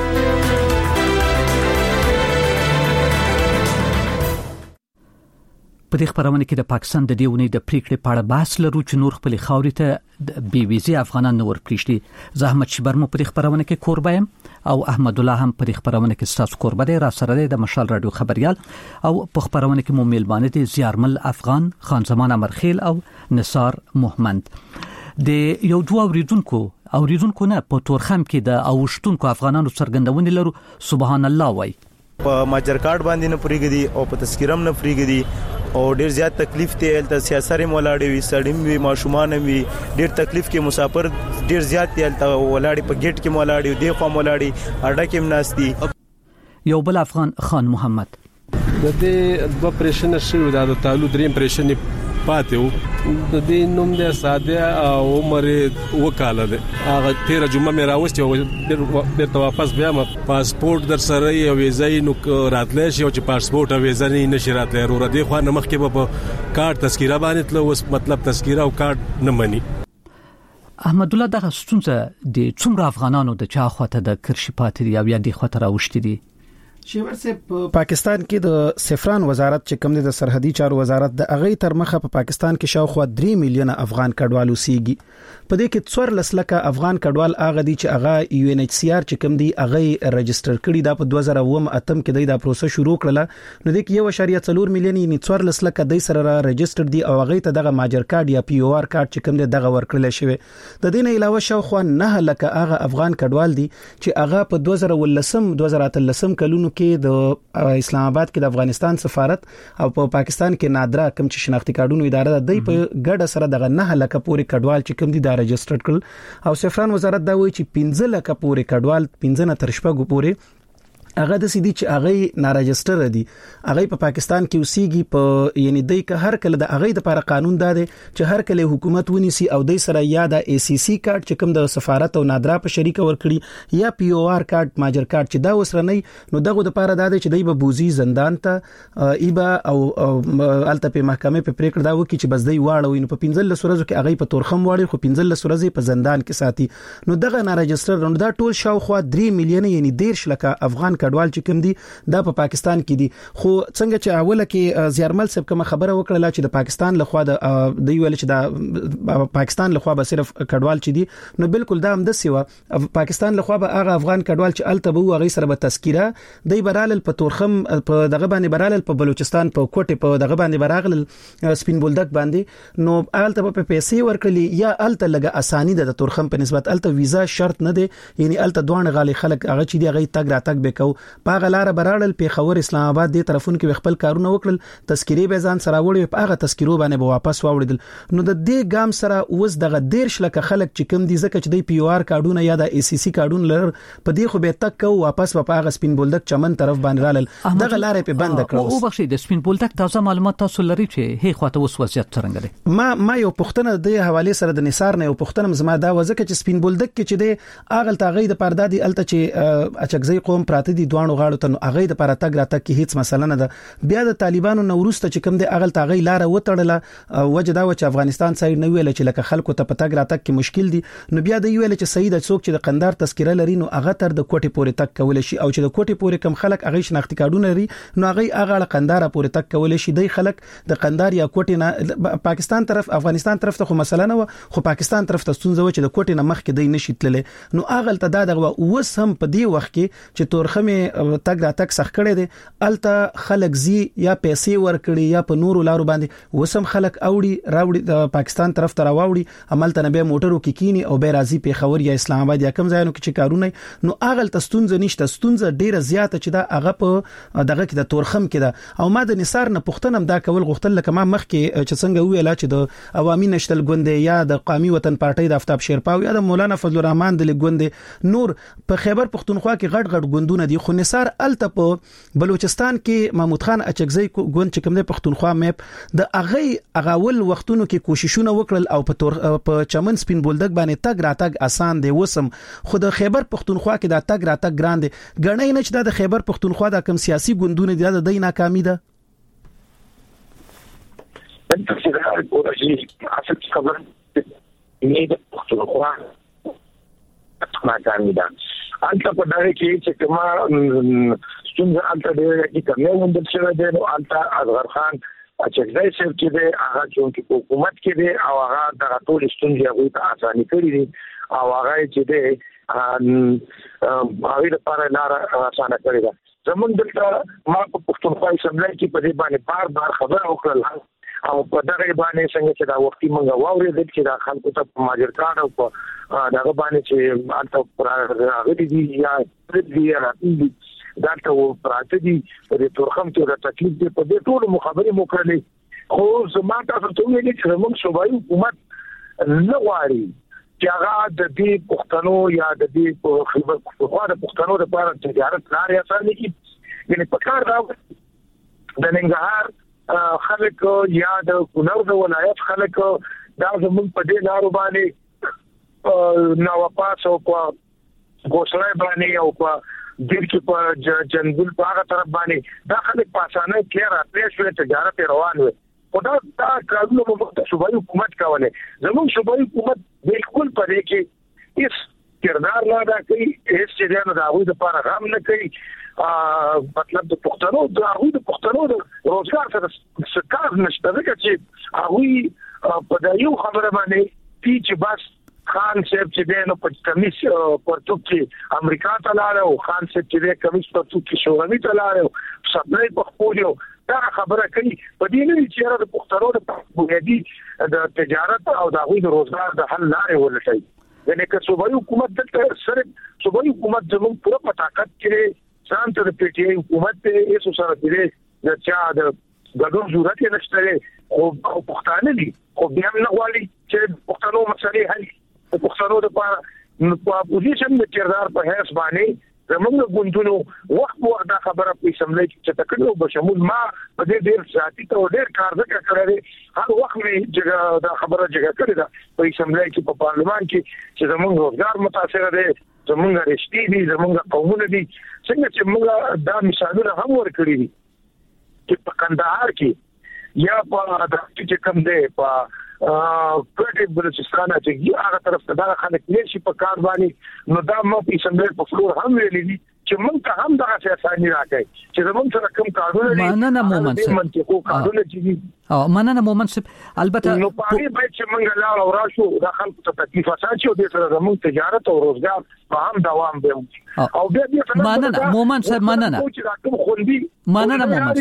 په دې خبرونه کې د پاکستان د دیونی د پریکړې په اړه بحث لرو چې نور خپل خاوري ته بي ویزي افغانان نور پریشتي زحمت شبر مو په دې خبرونه کې قربایم او احمد الله هم په دې خبرونه کې ستاسو قربا دی را سره د مشال رادیو خبريال او په خبرونه کې مو میلمانه دي زیارمل افغان خان زمان امرخیل او نثار محمد د یو دوه اوریدونکو نه په تورخم کې د اوشتونکو افغانانو څرګندونې لرو سبحان الله وای په ماجر کارت باندې نه پریګدي او په تذکرم نه پریګدي او ډیر زیات تکلیف ته ال سیاسي مولاړي وي سړیم وي ماشومان وي ډیر تکلیف کې مسافر ډیر زیات ال ولاړي په گیټ کې مولاړي دی خو مولاړي اډه کې مناستي یو بل افغان خان محمد د دې دوه پرېشن شوی د تعلق دریم پرېشن پاتې د دې نوم د ساده او عمر وکاله ده هغه 13 جمعه مې راوستي او بیرته واپس بیا ما پاسپورت در سره یو ویزا نو راتلې شي او چې پاسپورت او ویزا نه نشي راتلې ورور دي خو نه مخ کې په کارت تذکره باندې تل اوس مطلب تذکره او کارت نه مني احمد الله دغه ستونزه د څومره افغانانو د چا خواته د کرشي پاتې یا د خطر اوشتي دي شیور سے پاکستان کې د سفران وزارت چې کوم د سرحدي چارو وزارت د اغه تر مخه په پاکستان کې شاوخوا 3 میلیونه افغان کډوال اوسېږي په دې کې 4 لکه افغان کډوال اغه دي چې اغه یو ان ایچ سی آر چې کوم دی اغه رجستر کړي دا په 2008 کې دا پروسه شروع کړله نو د 1.4 میلیون یعنی 4 لکه د سره رجستر دي او اغه ته دغه ماجر کارت یا پی او آر کارت چې کوم دی دغه ورکړل شوی د دې نه علاوه شاوخوا 9 لکه اغه افغان کډوال دي چې اغه په 2013 کلونو کې د اسلام آباد کې د افغانستان سفارت او په پاکستان کې نادره کم چې شناختی کارتونو اداره د په ګډه سره دغه 9 لکه پورې کډوال چې کوم دي دا رجستر کړل او سفران وزارت دا وایي چې 15 لکه پورې کډوال 15 تر شپږ پورې هغه د سیدی چې هغه ناراجستر دي هغه په پاکستان کې اوسېږي په یعنی د هر کله د هغه د لپاره قانون دا دی چې هر کله حکومت ونیسي او د سره یا د ACC کارت چې کوم د سفارت او نادرا په شریک ورکړي یا POR کارت ماجر کارت چې دا وسره نه نو دغه د لپاره دا دی چې دای به بوزي زندان ته ایبا او الته په محکمه په پریکړه دا وکړي چې بس دی واړو نو په 15 ورځو کې هغه په تورخم واړي خو 15 ورځې په زندان کې ساتي نو دغه ناراجستر نو دا ټول شاوخوا 3 میلیون یعنی 13 لک افغان کډوال چې کوم دي دا په پاکستان کې دي خو څنګه چې اوله کې زیارمل صاحب کوم خبره وکړه چې د پاکستان لخوا د ویل چې دا پاکستان لخوا به صرف کډوال چې دي نو بالکل دا هم د سیوا پاکستان لخوا به هغه افغان کډوال چې الته به هغه سره به تذکره دی برال په تورخم په دغه باندې برال په بلوچستان په کوټه په دغه باندې براغل سپین بولدک باندې نو الته په پیسې ورکړي یا الته لګه اساني د تورخم په نسبت الته ویزا شرط نه دی یعنی الته دوه غالي خلک هغه چې دی هغه تګ راتګ وکاو په غلاره برال په خور اسلام آباد د طرفون کې خپل کارونه وکړل تذکری به ځان سره وړي په هغه تذکرو باندې به واپس واوړل نو د دې ګام سره اوس دغه 13 لک خلک چې کوم دي ځکه چې د POR کارډونه یا د ACC کارډون لر په دې خو به تک کو واپس په هغه سپین بولدک چمن طرف باندې رالل دغه لارې په بند کړو او بخښي د سپین بولدک تازه معلومات تاسو لري چې هي خواته اوس وضعیت څنګه دی ما یو پښتنه د حواله سره د نثار نه یو پښتنه زما دا وځکه چې سپین بولدک کې چې د اغل تاغې د پردادي الته چې اچکزي قوم پراته دي دوانو غاړو ته اغې د پر تګ راتګ کې هیڅ مسله نه ده بیا د طالبانو نورسته چې کوم د اغل تاغې لار وټړله وجدا و چې افغانستان سایډ نه ویل چې لکه خلکو ته پتاګ راتګ کې مشکل دي نو بیا د ویل چې سید څوک چې د قندار تذکره لري نو هغه تر د کوټي پورې تک کول شي او چې د کوټي پورې کم خلک هغه شناختی کارډونه لري نو هغه قندار پورې تک کول شي د خلک د قندار یا کوټي نه پاکستان طرف افغانستان طرف ته خو مسله نه خو پاکستان طرف ته ستونزه و چې د کوټي نه مخ کې دی نشي تللی نو اغل ته دا دغه اوس هم په دی وخت کې چې تورخمه تګ راتګ سخت کړي دي الته خلک زی یا پیسې ورکړي یا په نورو لارو باندې وسم خلک راوړي د پاکستان طرف ته راوړي عمل ته به موټرو کې کینی او به راځي په خبر یا اسلام آباد یا کوم ځایونو کې چې کارونه نو اغل ته ستونزه نشته ستونزه ډیره زیاته چې دا هغه په دغه کې د تورخم کې ده او ما د نثار نه پښتنم دا کول غوښتل لکه ما مخ کې چې څنګه ویلا چې د عوامي نشتل ګوند یا د قومي وطن پارټي د آفتاب شیرپاو یا د مولانا فضل الرحمن د لګوند نور په خیبر پختونخوا کې غټ غټ ګوندونه دي خو نثار الته په بلوچستان کې محمود خان اچکزی ګوند چې کوم د پختونخوا میپ د اغاول وختونو کې کوششونه وکړل او په چمن سپین بولدک باندې تګ راتګ آسان دی وسم خو د خیبر پختونخوا کې د تګ راتګ ګران دی غنۍ نه چې د خیبر پختونخوا د کم سیاسي ګوندونه دي د ناکامي ده انت ورجي عشان خبر نیده پختونخوا ناکامي ده انت په دغه کې چې کما څنګه انت د کمه وندل شوی دی نو انت اصغر خان اچکزای سره چې د هغه چې حکومت کې دی او هغه د ټول ستونزې هغه ته اساني کړی دي او هغه چې د هغه لپاره لار اسانه کړی ده زمونږ دلته ما په پښتونخوا اسمبلی کې په دې باندې بار خبره وکړه او په دغه باندې څنګه چې دا وختي مونږ واورېدل چې دا خلکو ته ماجر کارت او په دغه باندې چې انت پر هغه دي یا دي دا ته پراته دي په تورخم کې د تکلیف دی په دې ټول مخابره موکړلې خو زما تاسو ته ویلي چې موږ صوبایي حکومت نه غواړي چې هغه د دې پښتنو یا د دې خبر خو د پښتنو لپاره تجارت لارې اسانه کی یعنی په کار دا د ننګرهار خلک یا د کونړ د ولایت خلک دا زموږ په دې لارو باندې نو واپس او په ګوسړای باندې او په دیر کې په جنگل په هغه طرف باندې دا خلک په اسانه کې راتلې شو تجارت روان وي خدا دا کارونه په صوبایي حکومت کاوله زموږ صوبایي حکومت بالکل پرې کې هیڅ کردار نه دا کوي هیڅ چې نه دا غوډه لپاره غم نه کوي مطلب د پښتنو د هغه د پښتنو د روزګار سره سکار نشته ځکه چې هغه په دایو خبره باندې چې بس خان صاحب چې دینو په کمیس پرتو کې امریکا ته لاړ او خان صاحب چې د کمیس پرتو کې شوروي ته لاړ سپلای په خپل دا خبره کوي په دې نه چې د پښتنو د بنیادی د تجارت او د هغه د روزګار د حل لارې ولټي یعنی که صوبایي حکومت د سره صوبایي حکومت زموږ پوره په طاقت کې ځان ته د پی ټی آی حکومت ته ایسو سره دی د چا د ګډون ضرورت نشته او پښتانه دي خو بیا نه غواړي چې پښتنو مسلې حل په پښتنو لپاره په اپوزیشن د کردار په هیڅ باندې زمونږ غونډونو وخت دا خبره په اسمبلی کې تکړه بشمول ما په دې ډیر ساتي ته ډیر کار وکړ کړی هر وخت می دا خبره جګه کړی دا په اسمبلی کې په پارلمان کې چې زمونږ روزګار متاثر دي زمونږ رښتې دي زمونږ قومونه دي څنګه چې موږ دا مثالونه هم ورکړي دي چې په کندهار کې یا په دغه چې کوم دی په پټ بلوچستان چې هغه طرف ته دا خلک نشي په کار باندې نو دا مو په اسمبلی په فلور هم ویلي دي چې موږ ته هم دغه سیاسي راکړي چې زموږ سره کوم کارونه دي مننه مومن صاحب منطقو کارونه دي مننه مومن صاحب البته نو پاره باید چې موږ لا او راشو د خلکو ته تکلیف اساسي او د سره زموږ تجارت او روزګار په هم دوام دی او بیا مننه مومن صاحب مننه مومن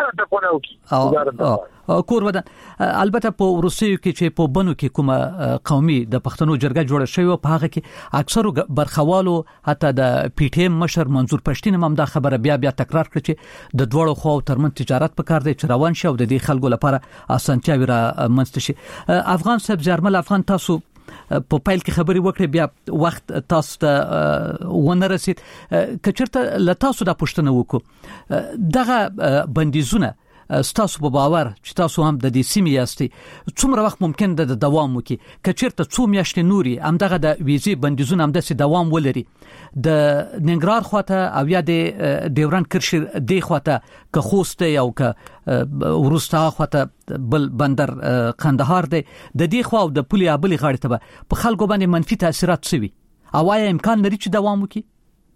صاحب کور ودان البته په روسیو کې چې په بنو کې کومه قومي د پښتنو جرګه جوړه شوی په هغه کې اکثرو برخوالو حتی د پی ټی ایم مشر منظور پښتين هم دا خبره بیا تکرار کړ چې د دوړو خو ترمن تجارت په کار دی چې روان شي او د دې خلکو لپاره اسانتیاوي را منځته شي افغان صاحب زرمل افغان تاسو په پایل کې خبري وکړې بیا وخت تاسو ته ونه رسید کچرته لتاسو د پښتنو وکړو دغه بندیزونه ستاسو په باور چې تاسو هم د دې سیمې یاستئ څومره وخت ممکن د دوام وکړي کچرته څو میاشتې نوري همدغه د ویزې بندیزونه هم د دوام ولري د ننګرهار خواته او یا د ډیورند کرښې دی خواته که خوست او که ورستا خواته بل بندر قندهار دی د دې خوا او د پولي ابلي غاړه ته په خلکو باندې منفي تاثیرات سوي او آیا امکان لري چې دوام وکړي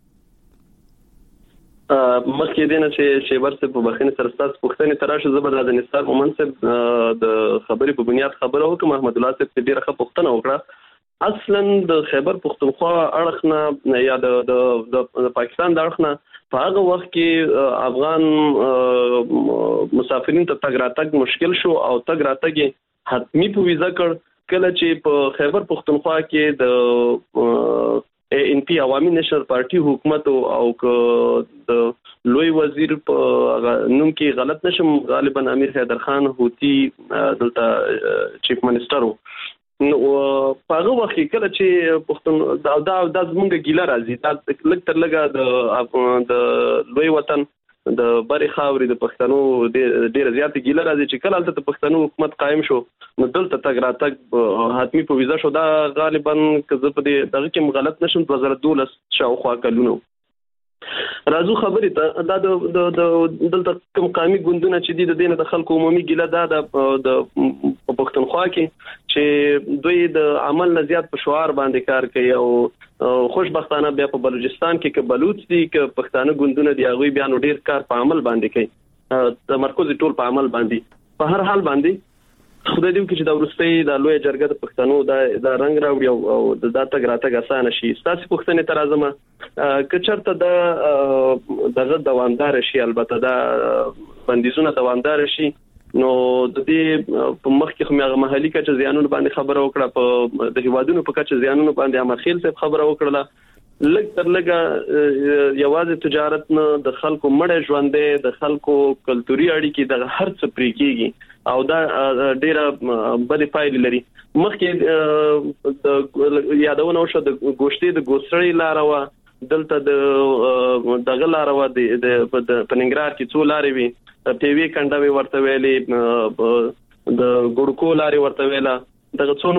مخکې دینه چې ورته په بخښنې سره تاسو پوښتنه تراشه زبر د نثار مومنصب د خبرې په بنیاد خبره وکړه محمد الله صاحب ډیره ښه پوښتنه وکړه اصلا د خیبر پختونخوا اړخنه یا د پاکستان د اړخنه په هغه وخت کې افغان مسافرین ته تګ راتګ مشکل شو او تګ راتګ حتمی په ویزا کړ کله چې په خیبر پختونخوا کې د ان پی عوامي نشنل پارټي حکومت او د لوی وزیر په نوم کې غلط نشم غالبا امیر حیدر خان هوتی دلته چیف منسٹر نو په هغه وخت کې کله چې پښتون دا زمونږ ګیله راځي دا لږ تر لږه د لوی وطن د بری خاوري د پښتنو ډیره زیاتې ګیله راځي چې کله د پښتنو حکومت قائم شو نو دلته تګ راتګ حتمی په ویزا شو دا غالبا کزه په دغه کې غلط نشم 2012 شاوخوا کلونو راځو خبرې ته دا د دلته کوم قومي ګوندونه چې د دینه د خلکو عمومي ګیله دا د پښتونخوا کې چې دوی د عمل نه زیات په شعار باندې کار کوي او خوشبختانه بیا په بلوچستان کې ک بلوچ دي ک پښتانه ګوندونه دی هغه بیا نو ډیر کار په عمل باندې کوي تمرکز ټول په عمل باندې په هر حال باندې خدای دې وکړي چې دا ورستۍ د لوی جرګه د پښتنو دا رنگ راوړي او د داتا ګراته اسانه شي تاسو پښتنې تر ازمه کچرته دغه دوامدار شي البته دا بندیزونه دوامدار شي نو د دې په مخ کې خو هغه محلي کچ زیانونو باندې خبره وکړه په د هیوادونو په کچ زیانونو باندې امرخیل صاحب خبره وکړه لږ تر لږه یوازې تجارت نه د خلکو مړ ژوندې د خلکو کلتوري اړیکې د هر څه پرې کېږي او دا ډیره بده پایلې لري مخکې د یادونه وشو د ګوشتي د ګوسړی لاروا دلته د دغه لاروا د پننګرار کې څو لارې وي پیوي کنډوي ورته ویلې د ګړکو لارې ورته ویلا دغه څو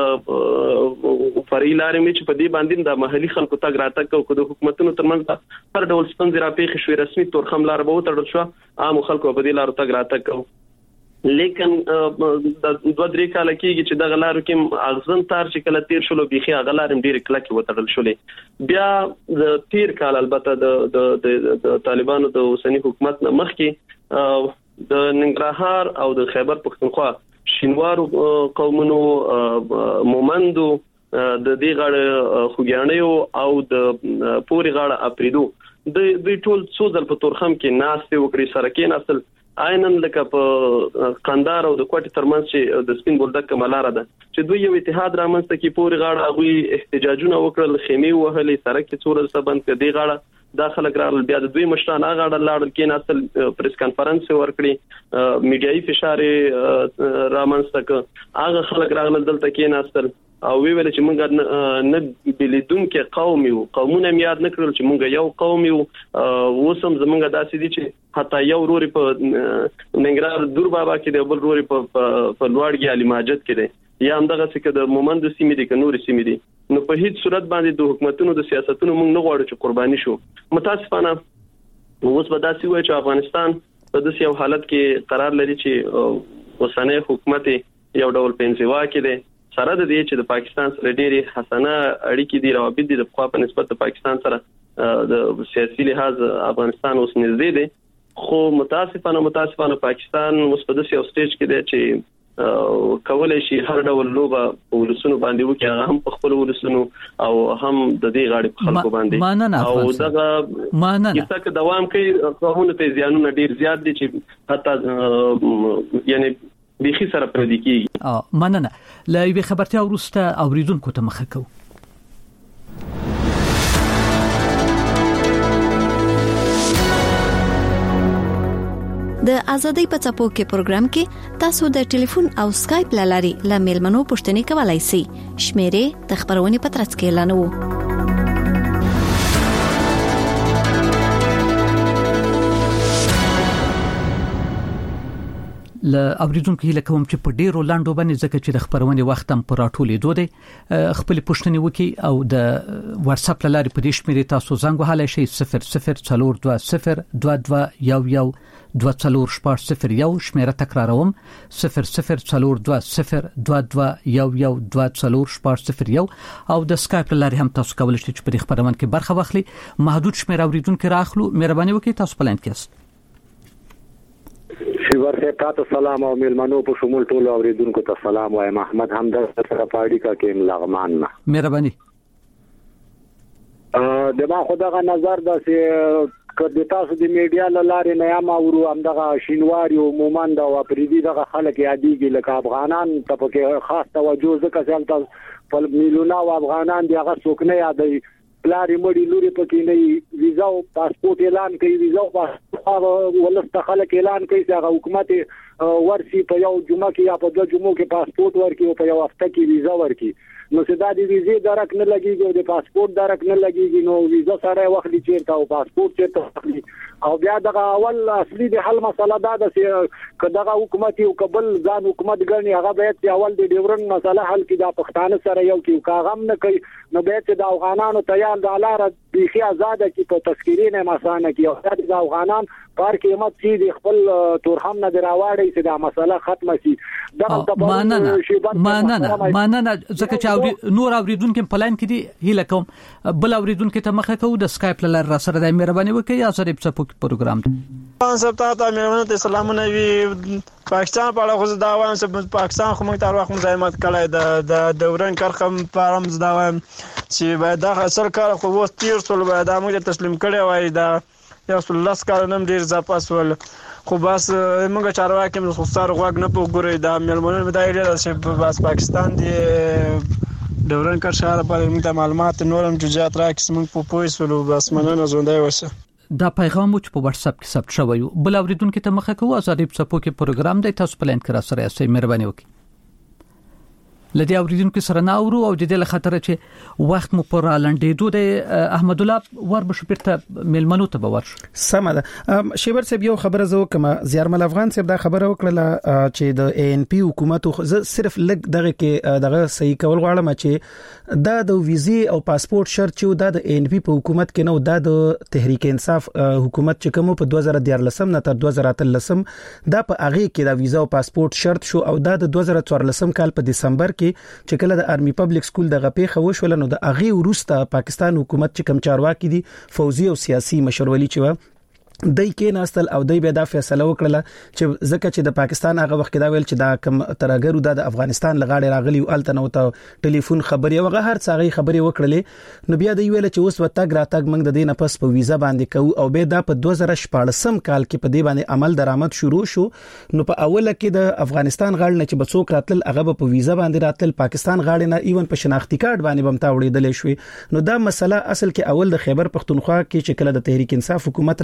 نورې فرعي لارې چې په دې باندې د محلي خلکو تګ راتګ او د حکومتونو ترمنځ هر ډول ستونزې راپېښې شوې رسمي تورخم لار به وتړل شو عام خلکو په دې لارو تګ راتګ کوي لیکن د 2-3 کال کېږي چې دغه لارو کې اغزن تار چې کله تیر شلو بيخي هغه لارم ډیر کلکې وتړل شولې بیا د تیر کال البته د طالبانو د اوسنی حکومت نه مخکې د ننګرهار او د خیبر پختونخوا شینوارو قومونو مومندو د دې غاړه خوګیانیو او د پوري غاړه اپریدو د ټول څو ځل په تورخم کې ناستې وکړي سره کې نسل عینن لکه په قندار او د کوټ ترمنځ چې د سپین بولدک کمالاره ده چې دوی یو اتحاد رامنځته کې پوري غاړه هغه احتجاجونه وکړل خیمه وهلې سره کې څور سبند کړي غاړه داخله کړل بیا د دوی مشران هغه لاړل کې نسل پریس کانفرنس ورکړي میډیایي فشار رامنځته ک هغه خلک راغلل دلته کې نسل او ویل چې موږ نه بلیدون کې قومونه یاد نکړل چې موږ یو قوم یو وسم زمونږ داسې دي چې حتی یو روري په ننګرهار دور بابا کې دی بل روري په لوړګي علي ماجد کې دی یا هم دغه څه د مومند سیمې دي ک نور سیمې دي نو په هیڅ صورت باندې د حکومتونو د سیاستونو موږ نه غواړو چې قرباني شو متاسفانه اوس به داسې وایي چې افغانستان په داسې یو حالت کې قرار لري چې اوسنۍ حکومت یو ډول پنځوا کې دی سره د دې چې د پاکستان سره ډېری حسنه اړیکې دي روابط دي د خو په نسبت د پاکستان سره د سیاسي لحاظ افغانستان اوس نږدې دی خو متاسفانه پاکستان اوس په داسې یو سټیج کې دی چې کولای شي هر ډول لوبه ولسونو باندې وکړي هغه هم په خپل ولسونو او هم د دې غاړې په خلکو باندې او دغه کیسه دوام کوي قومونه ته زیانونه ډیر زیات دي چې حتی یعنی بيخي سره پردي کیږي مننه لا یو خبرتیا ورسته اوریدونکو ته مخه کو د ازادۍ په څپو کې پروګرام کې تاسو د ټلیفون او سکایپ لاري لامل منو پښتني کولای شئ شمیرې د خبرونې په ترڅ کې اعلانوو ل اوریدونکو هیله کوم چې په ډیرو لاندو باندې ځکه چې د خبرونې وخت هم پر راټولې دوی خپل پښتني وکي او د واتس اپ لاري په دې شمیرې تاسو زنګ وهاله شي 0042011240 شمیره تکراروم 004202211240 او د سکایپ لاري هم تاسو کولای شئ چې په خبرونه کې برخه واخلئ محدود شمیره اوریدونکو راخلو مهرباني وکړئ تاسو پلاند کېست شیور سے تاسو سلام او میلمنو په شمول ټول اوریدونکو ته سلام وایم احمد همدرد سره پاړی کا کې لغمان نه مهرباني دما خدای نظر د سي کله تاسو د میډیا لارې نه یم او همدغه شینواری او مومند او پریدي دغه خلک یادېږي لکه افغانان ته په خاص توجه ځکه چې په میلیونه افغانان دی هغه څوک نه یادوي پلاری مړی لوري پکې نه ویزا او پاسپورت اعلان کوي ویزا او ولسته خلک اعلان کوي چې حکومت ورسي په یو جمعه کې یا په دوه جمعو کې پاسپورت ورکي او په یو هفته کې ویزا ورکي نو صدا دی ویزه درک نه لګيږي او د پاسپورت درک نه لګيږي نو ویزا سره وخت چیرته او پاسپورت چیرته اخلي او بیا دغه اول اصلي د حل مسله دا ده چې کداغه حکومت یو قبل ځان حکومت ګڼي هغه باید اول د ډیورن مسله حل کړي د پښتانه سره یو کې کاغم نه کوي نو باید د افغانانو تیار د لاره بيخي آزاد کی په تذکيري نه مسانه کې او د افغانان پر قیمت چې د خپل تورهم نه دراوړي چې دا مسله ختمه شي دا ماننه ځکه چې نور اوریدونکو په لاین کې دي هیله کوم بل اوریدونکو ته مخه کو د سکایپ لار سره د مهرباني وکړئ یا سره په پروګرام سب ته مهرباني سلامونه وی پاکستان په اړه خو دا وایم چې پاکستان خو موږ تر وخت مزاحمت کړی د دوران کرخم پرم زدا وایم چې باید د اصل کار خو وو تیر سول باید موږ تسلیم کړی وای دا یو الله سکار نم ډیر ځپاس ول خو بس موږ چارواکي موږ خسار غوګ نه پوګوري دا ملمنو مدایره چې بس پاکستان دی دوران کار شهر په موږ معلومات نورم جوجات راکس موږ په پویسولو بس مننه زوندای وشه دا پیغام چې په واتس اپ کې ثبت شوی بل اوریدونکو ته مخه کوو ازادي په سپو کې پروګرام دی تاسو پلان کړئ سره یې مهرباني وکړئ لدی اوریدونکو سره ناورو او د دې خطر چې وخت مو پر لاندې د احمد الله ور بشپړته ملمنو ته باور سم ده شیبر صاحب یو خبره زو کما زیارمل افغان صاحب دا خبره وکړه چې د ان پی حکومت صرف لګ دغه کې دغه صحیح کول غواړم چې دا د ویزه او پاسپورت شرط چې دا د ان پی په حکومت کې نو دا د تحریک انصاف حکومت چې کوم په 2014 نه تر 2013 دا په هغه کې دا ویزه او پاسپورت شرط شو او دا د 2014 کال په دسمبر چې کله د آرمي پبلک سکول دغه پیښه وشول نو د اغي وروسته پاکستان حکومت چې کم چارواکي دي فوزي او سیاسي مشرولي چې دای کې ناستل او دای به دا فیصله وکړه چې ځکه چې د پاکستان هغه وخت دا ویل چې دا کم ترګرو د افغانستان لغاړي راغلی او التنو ته ټلیفون خبري او هر څاغي خبري وکړلې نو بیا دی ویل چې اوس وتاګ راتګ موږ د دې نه پس په ویزا باندې کوو او به دا په 2014 کال کې په دې باندې عمل درآمد شروع شو نو په اوله کې د افغانستان غاړه چې بڅوک راتل هغه په ویزا باندې راتل پاکستان غاړه نه ایون په شناختی کارت باندې بمتا وړېدل شوې نو دا مسله اصل کې اول د خیبر پختونخوا کې چې کله د تحریک انصاف حکومت راغی په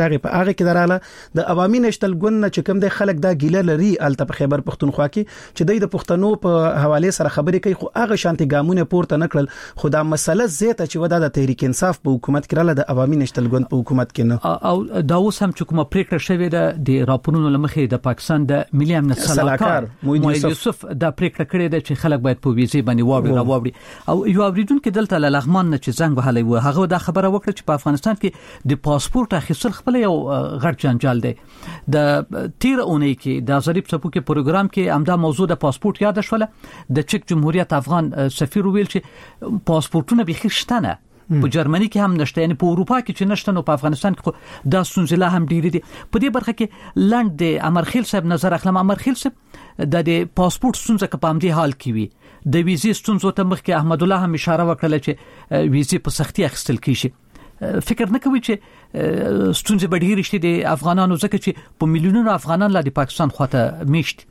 پاغه کې دراله د عوامي نشتل ګوند چې کوم د خلک دا ګیله لري الته په خیبر پختونخوا کې چې د پښتنو په حواله سره خبرې کوي خو هغه شانتي ګامونه پورته نکړل خو دا مسله زیاته چې ودا د تحریک انصاف په حکومت کې رااله د عوامي نشتل ګوند په حکومت کې نه او دا اوس هم چې کومه پریکړه شوې ده د راپورونو لمخې د پاکستان د ملي امنیت سلاکار موحد یوسف دا پریکړه کړې ده چې خلک باید په ویزه باندې واوړي او یو اوریدونکو دلته له لغمان نه چې زنګ وهلی و هغه دا خبره وکړه چې په افغانستان کې د پاسپورت اخیستل خپل یو غټ جنجال دی د تیر اونۍ کې د ظریف څپو کې پروګرام کې امدا موضوع د پاسپورت یاد شوله د چک جمهوریت افغان سفیر ویل چې پاسپورتونه به خښتنه په جرمني کې هم نشته یعنی په اروپا کې چې نشته نو په افغانستان کې دا ستونزې هم ډېرې دي په دې برخه کې لند د امرخیل صاحب نظر اخلم امرخیل صاحب د پاسپورت ستونزه په دې حال کې وي د ویزې ستونزو ته مخ کې احمد الله هم اشاره وکړه چې ویزې په سختي اخیستل کیږي فکر نه کوي چې ستونزې به ډېرې شي د افغانانو ځکه چې په میلیونونو افغانان لا د پاکستان خواته میشت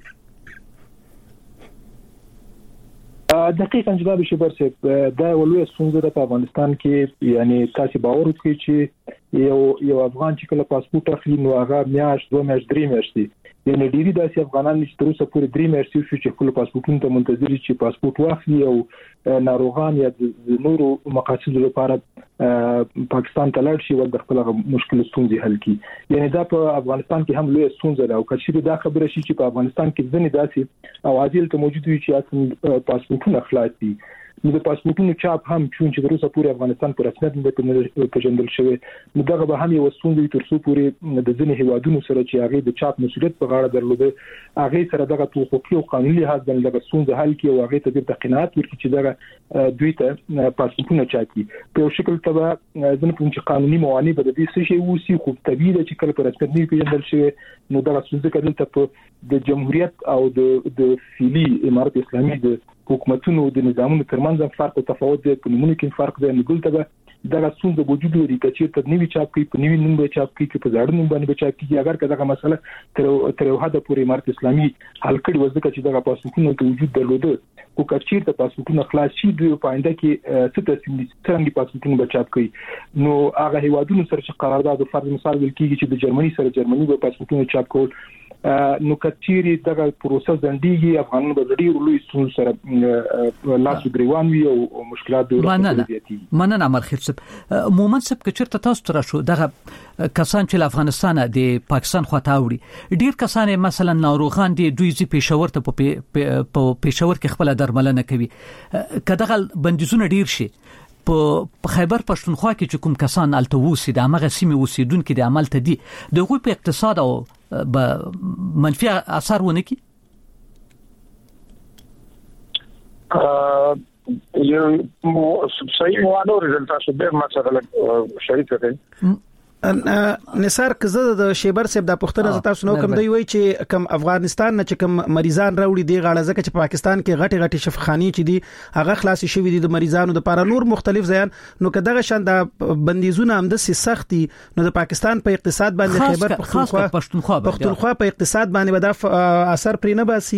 دقیقاً جناب شبر صاحب دا ولوی ستونزه په افغانستان کې یعنی تاسو باور وکړئ چې یو افغان چې کله پاسپورت اخلي نو هغه میاشت 2 میاشت 3 میاشتې یعنی ډیری داسې افغانان چې تر اوسه پورې 3 میاشتې شو چې خپل پاسپورتونه ته منتظر دي چې پاسپورت واخلي او ناروغان یا د نورو مقاصدو لپاره پاکستان ته لاړ شي او د خپل مشکل ستونزې حل کړي یعنی دا په افغانستان کې هم لوی ستونزه ده او کله دا خبره شي چې په افغانستان کې ځنې داسې او عادل ته موجود وي چې اصل پاسپورتونه خلاص دي نو د پاسپورتونو چاپ هم چې تر اوسه پورې افغانستان پر رسمیت نه پیژندل شوی نو دغه به هم یو ستونزه تر څو پورې د ځینې هیوادونو سره چې هغه د چاپ مسؤلیت په غاړه درلوده هغه سره دغه حقوقي او قانوني لحاظ باندې دغه ستونزه حل کړي او هغه ته د قناعت ورکړي چې دغه دوی ته پاسپورتونه چاپي په یو شکل ته ځنه په چې قانوني موانع به د دې شی وسی خو طبيعي ده چې کله پر رسمیت نه پیژندل شوی نو دغه ستونزه کله ته د جمهوریت او د فعلی امارت اسلامي د حکومتونو د نظامونو ترمنځ فرق او تفاوت دی په نمونه کې فرق دی نو دلته دغه څه وجود لري چې ته نوی چاپ کوي په نوی نوم به چاپ کوي په ځاړو نوم باندې چاپ کوي اگر کله مسله تر یو حد پورې امارت اسلامي حل کړي وځکه چې دغه پاسپورتونو ته وجود درلوده او کچیر ته پاسپورتونه خلاص شي دوی په آینده کې څه څنګه پاسپورتونه به چاپ کوي نو هغه هیوادونو سره چې قرارداد فرض مثال ویل کیږي چې د جرمني سره جرمني به پاسپورتونه چاپ کول نو کچيري دغه پروسس دندېږي افغانانو به ډېر لوی ستونزې سره لاس ګریوان وي او مشکلات ډېر مننه امرخیل صاحب مومن صاحب کچرته تاسو تر شو دغه کسان چې افغانستان د پاکستان خواته وړي ډېر کسان مثلا ناروغان دي دوی زی پېښور ته په پېښور کې خپل درملنه کوي کداغه بندیزونه ډېر شي په خیبر پښتونخوا کې چې کوم کسان التووسی د هغه سیمه اوسیدونکو د عمل ته دي دغه په اقتصاد او منفي اثر ونه کی یو صحیح موانو رزلټات به مثلا شریک کړي نثار کزه د شیبر صاحب د پښتنه تاسو نو کوم دی وای چې کوم افغانستان نه چې کوم مریضان راوړي دی غاړه ځکه چې پاکستان کې غټي شفاخاني چې دی هغه خلاصي شوی دي د مریضانو د لپاره نور مختلف ځایان نو کداغه شان د بندیزونه هم د سختي نو د پاکستان په اقتصاد باندې خیبر پښتونخوا په اقتصاد باندې ودا اثر پرې نه باسي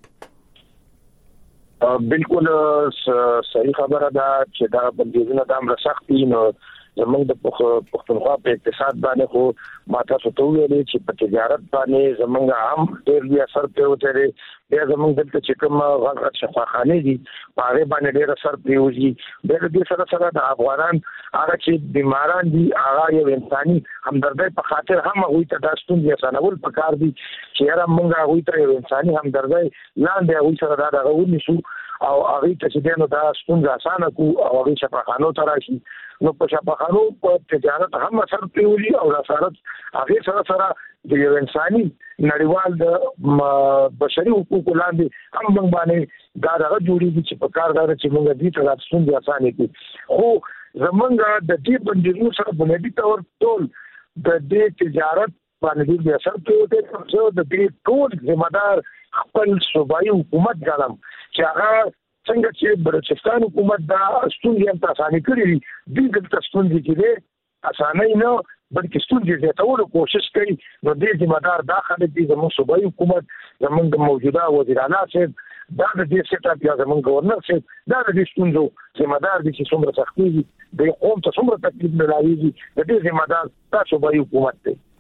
بالکل صحیح خبره ده چې دا بندیزونه د امر سختي نو زموږ د پښتونخوا په اقتصاد باندې خو ماته څه ویلې چې په تجارت باندې زموږ عام ډېر بیا اثر پیوځي بیا زموږ دلته چې کوم غلط شفاخانه دي په هغه باندې ډېر اثر پیوځي د دې سره د افغانان هغه چې بیماران دي هغه یو انساني همدردی په خاطر هم هغه ته د ستونزې اسانول پکار دي چې هر موږ هغه ته یو انساني همدردی لاندې هغه سره دا غوړنی شو او هغه ته چې دنه دا ستونزه اسانه کو او هغه شفاخانو ته راشي نو په شفاخانو په تجارت هم اثر پیولي او اثرات هغه سره د یو انساني نړیوال د بشري حقوقو لاندې هم موږ باندې دا دغه جوړیږي چې په کار دا چې موږ دې ته ستونزې اسانه کړي خو زمونږ د دې بندیزونو سره بنیادی تور ټول د دې تجارت باندې د اثر پیوته چې د دې ټول ذمہ دار خپل صوبایي حکومت ګڼم چې هغه څنګه چې بلوچستان حکومت دا ستونزې هم اسانه کړې دي د ستونزې کې ده اسانه نه بلکې ستونزې زیاتولو کوشش کوي نو د ذمہ دار داخله دي زموږ صوبایي حکومت زموږ موجوده وزیر اعلی صاحب دا د دې سیټاپ یا زموږ گورنر صاحب دا د ستونزو ذمہ دار دي چې څومره سختي دي د قوم ته څومره تکلیف ملایي د دې ذمہ دار تاسو صوبایي حکومت دی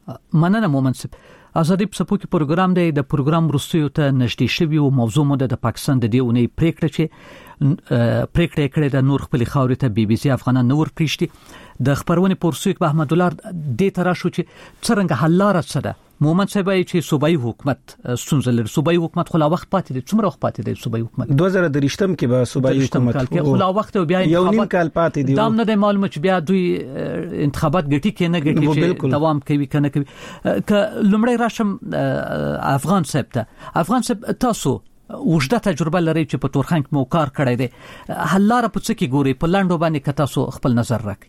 مننه مومن صاحب. ازادي په سپوکي پروګرام دی د پروګرام روسیو ته نږدې شوی او موضوع مو د پاکستان د دیونی پریکړه چې پریکړه کړې د نور خپل خاورې ته بي بي سي افغانان نور پریشتي د خبرونه پورسوک په احمد الله د ترا شو چې څنګه حل لار څه ده. مومن صاحب چې صوبایي حکومت سنځل صوبایي حکومت خلا وخت پاتې دي څومره وخت پاتې دي صوبایي حکومت 2023 کې به صوبایي حکومت خلا وخت بیا یو نیم کال پاتې دي. دا نه د معلومه چې بیا دوی انتخابات ګټي کې نه ګټي چې دوام کوي کنه کوي. ک لمړی راشم افغان صاحب تاسو وجده تجربه لري چې په تورخم کې مو کار کړی دی حل لار په څه کې ګوري په لاندو باندې ک تاسو خپل نظر راکړئ.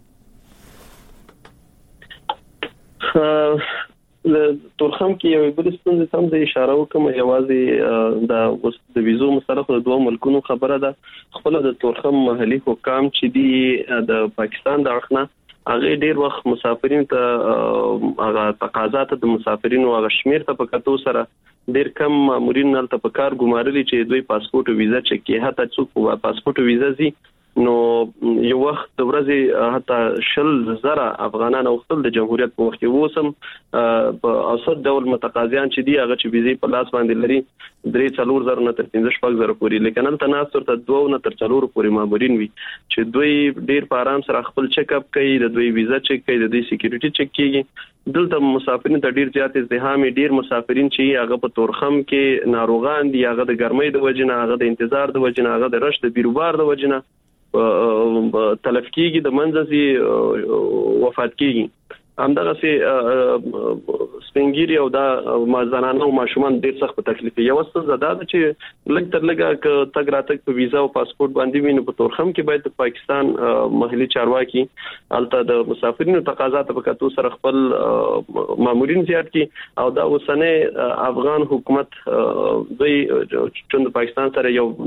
تورخم کې یو بل ستونزه هم د اشاره وکم یوازې د ویزو مصرف د دوه ملکونو خبره ده. خپل د تورخم محلي حکام چې دی د پاکستان د اخنه هغه ډیر وخت مسافرین ته هغه تقاضات د مسافرینو هغه شمیر ته په کتو سره ډیر کم مامورین ته په کار ګمارلي چې دوی پاسپورت او ویزا چک کې حتی څوک پاسپورت او ویزا زی نو یو وخت د ورځې حتی 10,000 افغانان اوختل د جمهوریت په وخت کې وسم په اوسط ډول متقاضیان چې دی هغه چې ویزې په لاس باندې لري 3,000 نه تر 15,000 پورې لیکن هم تناسب ته 2 نه تر 4 پورې مامورین وي چې دوی ډیر په آرام سره خپل چیک اپ کوي د دوی ویزا چیک کوي د دوی سکیورټي چیک کوي. دلته مسافرین ته ډیر زیات ازدحام ډیر مسافرین چې هغه په تورخم کې ناروغان دي هغه د ګرمۍ د وجنه هغه د انتظار د وجنه هغه د رش د بیروبار د وجنه تلف کیږي د منځي وفات کیږي. همدغه سي سپنګيري او د زنانه او ماشومان ډیر سخت تکلیف یو څه زده ده چې لږ تر لږه ک تګ راتګ په ویزا او پاسپورت باندې ویني په تورخم کې باید د پاکستان محلي چارواکي الته د مسافرینو تقاضات په کتو سره خپل مامورین زیات کی او دا اوسنه افغان حکومت دوی چې د پاکستان سره یو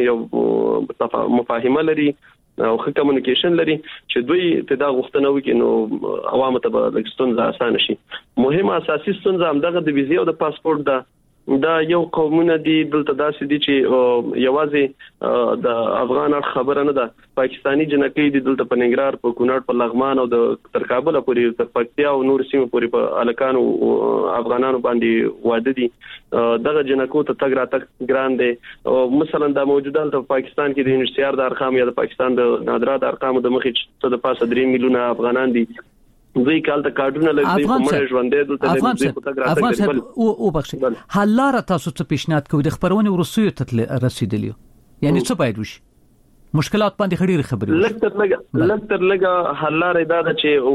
مفاهمه لري او کمیونیکیشن لري چې دوی ته دا غوښتنه وکړي نو عوامو ته به ستونزه اسانه شي. مهمه اساسي ستونزه همدغه د ویزې او د پاسپورت دا یو قومونه دي دلته داسې دي چې یوازې د افغان خبره نه ده پاکستانی جنکې دي دلته په ننګرهار په کونړ په لغمان او د تر کابل پورې تر پکتیا او نور سیمو پورې په الکانو افغانانو باندې واده دي دغه جنکو ته تګ راتګ ګران دي. مثلا د موجوده په پاکستان کې د انشتیار د ارقام یا د پاکستان د نادرات ارقام د مخې څخه د پاسه 3 میلیونه افغانان دي دوی کال ته کارډونه لګي په مړ ژوندې دلته افغان صاحب او بخشي حل لار تاسو ته پیشنهاد کوي د خبرونه ورسوي ته رسیدلی یعنی څه باید وشي مشکلات باندې خړې خبرې لږ تر لږه حل لار دا ده چې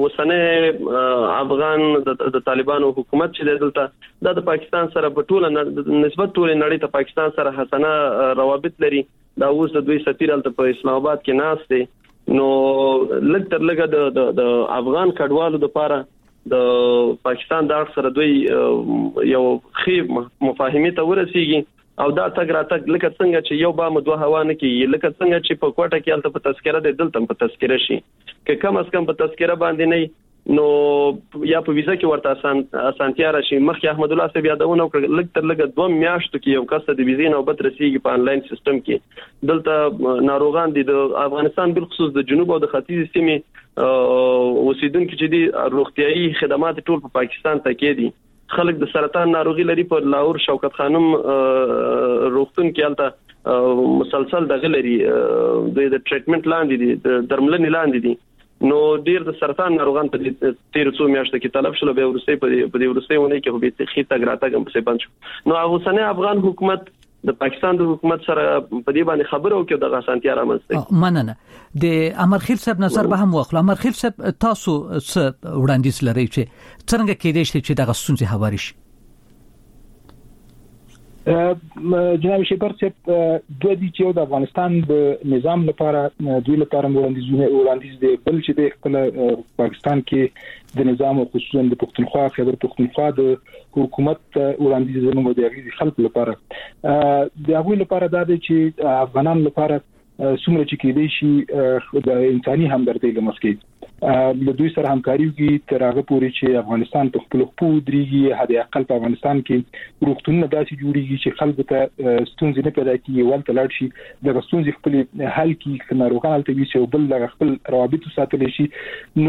وسنه افغان د طالبانو حکومت چې دلته د پاکستان سره په ټوله نسبت ټوله نړۍ ته پاکستان سره حسنه روابط لري دا اوس د دوی سفیر الته په اسلام آباد کې ناس دي نو لږ تر لږه د افغان کډوالو لپاره د پاکستان د سره دوی یو خې مفاهمه ته ورسیږي او دا تګ راتګ لکه څنګه چې یو با مدوه هوا نه کیږي لکه څنګه چې په کوټه کې الته په تذکره د دلته په تذکره شي که کم از کم په تذکره باندې نه نو یا په ویزا کې ورته اسانتیا راشي. مخکې احمد الله صاحب یادونه وکړه لږ تر لږه 2 میاشتو کې یو کس د ویزې نوبت رسیږي په انلاین سیستم کې دلته ناروغان دي د افغانستان بل خصوص د جنوب او د ختیځ سیمې اوسیدونکو چې دي روغتيایي خدمات ټول په پاکستان ته کې دي خلک د سرطان ناروغي لري په لاهور شوکت خانم روغتون کې الته مسلسل دغه لري د ټریټمنټ لاندې دي د درملنې لاندې دي نو ډیر د سرطان ناروغان په 13 میاشتو کې تلف شول به ورسته په دې ورسته ونه کې به خېټه ګراته هم څه بند شو نو اوسنه افغان حکومت د پاکستان د حکومت سره په دې باندې خبرو کې د غسانتیا رامنځته مننه د امرخیل صاحب نظر به هم واخلو. امرخیل صاحب تاسو څه وړاندیز لرئ چې څنګه کېدای شي چې د غسونځي هواري شي؟ جناب شیبر صاحب دوی دي چې د افغانستان د نظام لپاره دوی لپاره وړاندیز دي بل چې د خپل پاکستان کې د نظام او خصوصا د پښتونخوا خبر پښتونخوا د حکومت وړاندیز زموږ د خلکو لپاره د هغوی لپاره دا دي چې افغانان لپاره څومره چې کېدای شي د انساني همدردۍ لمسکې د دوی سره همکاري وکړي تر هغه پورې چې افغانستان په خپل خپل درېږي هدا اقل په افغانستان کې روغتونونه داسې جوړیږي چې خلکو ته ستونزې نه پیدا کیږي ولته لاړ شي د ستونزې خپل حل کې ناروغان ته وي چې بل خپل روابط ساتل شي نو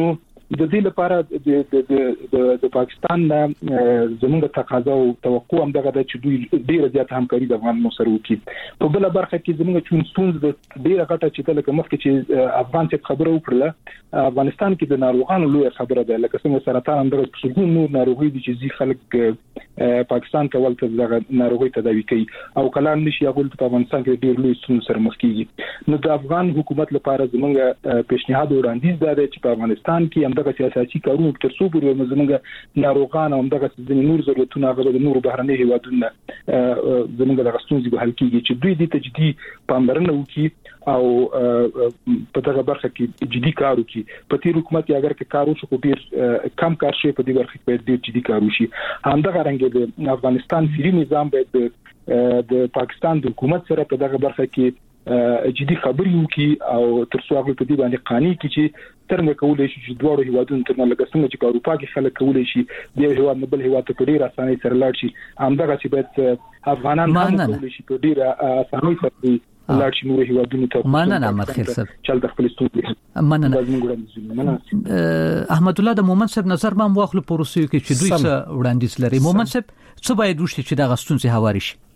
د دې لپاره د پاکستان زموږ تقاضا او توقع هم دغه د چې دوی ډیره زیات همکاري د افغان سره وکړي. په بل برخه کې زموږ چون ستونزه د ډیره غټه چې کله مخکې چې افغان څخه خبره وکړه افغانستان کې د ناروغانو لوی خبره ده لکه څنګه سرطان اندر څلور نور ناروغي دي چې ځي خلک پاکستان کول ته دغه ناروغي تداوي کوي او کلام نشي هغه په افغانستان کې ډیر لوی ستونزه سره مخ کیږي. نو د افغان حکومت لپاره زموږ پیشنهاد وړاندیز ده چې په افغانستان کې همدغه سیاسي کارونه تر څو پورې زموږ ناروغان او همدغه د نور ضرورتونه غوړي د نور بهرني هیوادونو زموږ د غستونځي به حل کیږي چې دوی د تجدید پاملرنه وکړي او په دغه برخه کې جدي کار وکړي. په تیر حکومت یې اگر کې کار وشو ډیر کم کار شي په دې برخه کې ډیر جدي کار وشي. همدغه رنګ د افغانستان سیاسي نظام باید د پاکستان د حکومت سره په دغه برخه کې جدي خبري وکي او تر څو هغه په دې باندې قانوني کې چې څنګه کولای شي چې دوه هیوادونو تر نه لګسنه چې په اروپا کې خلک کولای شي د هیواد نه بل هیواد ته ډیر اسانه سره لاړ شي. همدغه چې باید افغانان کولای شي په ډیر اسانه سره لاړ شي نور هیوادونو ته. مننه احمد خیر صاحب. چل د خپل ستونزې مننه. احمد الله د مومن صاحب نظر ما واخلو پروسې کې چې دوی څه وړاندیز لري. مومن صاحب څه باید وشي چې دا غستونځي هواري شي؟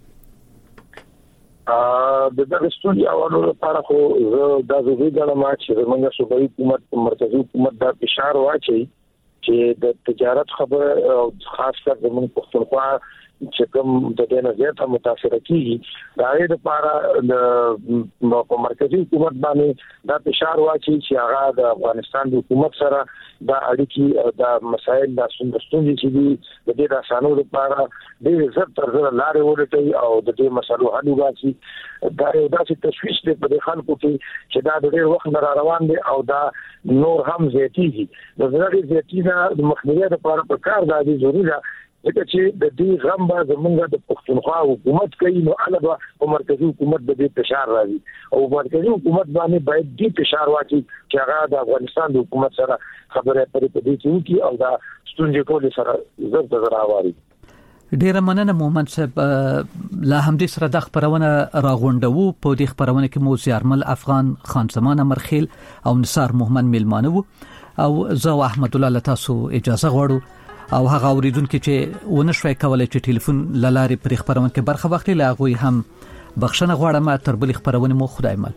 د دغستونی اورو لپاره خو د زویدانه ما چې زمونږ صوبایي حکومت مرکزی حکومت د فشار واچي چې د تجارت خبره خاص کر زمونږ پښتونخوا چې کوم د دې نه زیاته متاثر کیږي دا یې لپاره د مرکزی حکومت باندې د فشار واچي چې هغه د افغانستان د حکومت سره د اړیکې د مسایل د ستونزې چې دي د دې د اسانو لپاره ډېر زر تر زر لارې ورټي او د دې مسلو حل وکړي. دا یو داسې تشویش دی په خلکو کې چې دا ډېر وخت نه روان دي او دا نور هم زیاتېږي. د زړه زیاتېدا د مخنیوي لپاره په کار دی ضروري ده چې د دې غم به زمونږ د پښتونخوا حکومت کوي نو علاوه په مرکزی حکومت د دې فشار راځي او مرکزی حکومت باندې باید دې فشار واچي چې هغه د افغانستان د حکومت سره خبرې پرې پدې کې او دا ستونزې کول سره زر د راواري. ډیره مننه مومن صاحب. لا همدې سره د خبرونه راغونډو په دې خبرونه کې مو زیارمل افغان خان زمان مرخیل او نثار محمد ملمانو او زه احمد الله لتاسو اجازه غواړو او هغه اوریدونکو چې ونشوي کولای چې ټلیفون لاري پر خبرونه کې برخه واخلي لاغوي هم بخښنه غواړم. تر بل خبرونه مو خدای مل.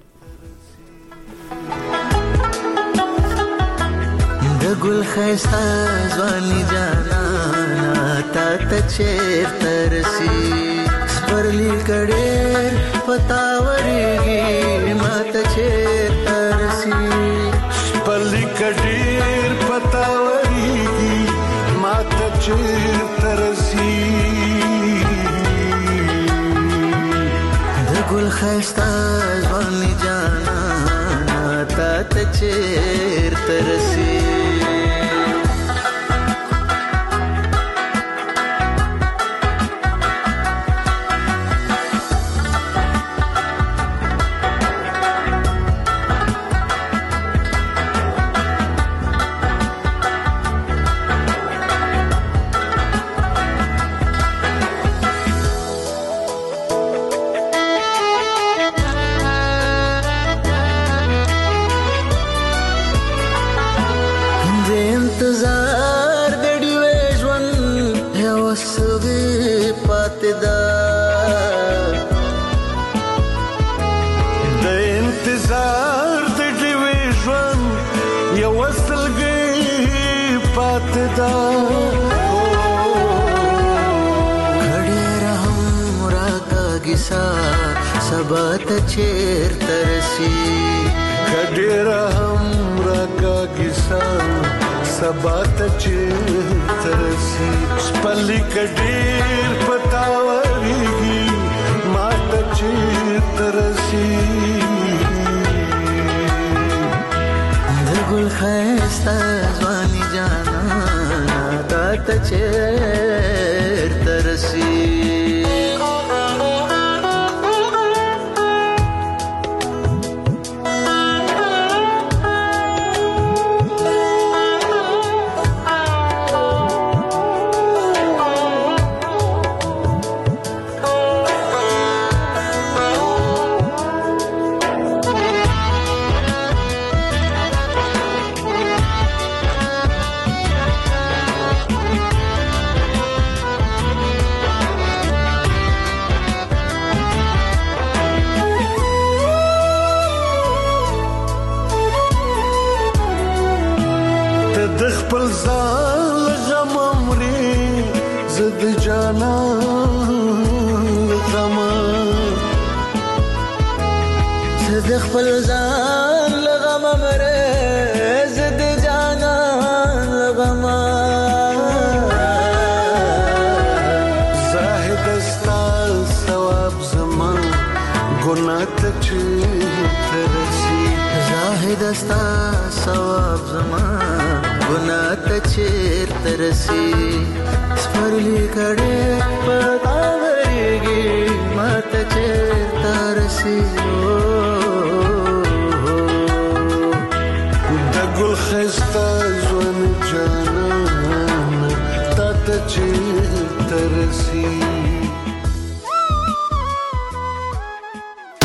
د ګل خيستا ځواني جانا تا ته چیرته رسي سپرلی کډېر پتاوريږي ما ته چیرته رسي سپرلی کډېر پتاوريږي ما ته چیرته رسي د ګل خيستا ځواني جانا تا ته چیرته رسي سبات چیرته رسي کډېر هم راکاږي سبات چیرته رسي سپلي کډېر پتاوريږي ما ته چیرته رسي د ګل خيستا ځواني جانا تا ته چیرته رسي زال غم امري زد جانا غم زد خپل ځان غم امري زد جانا غم زاهد استا ثواب زمان ګناه ته ترسي زاهد استا ثواب زمان ګناه ته ترسي سپرلی کړه پتا ورګي ماته ترسي د ګل خستا ځوان جانان ته ترسي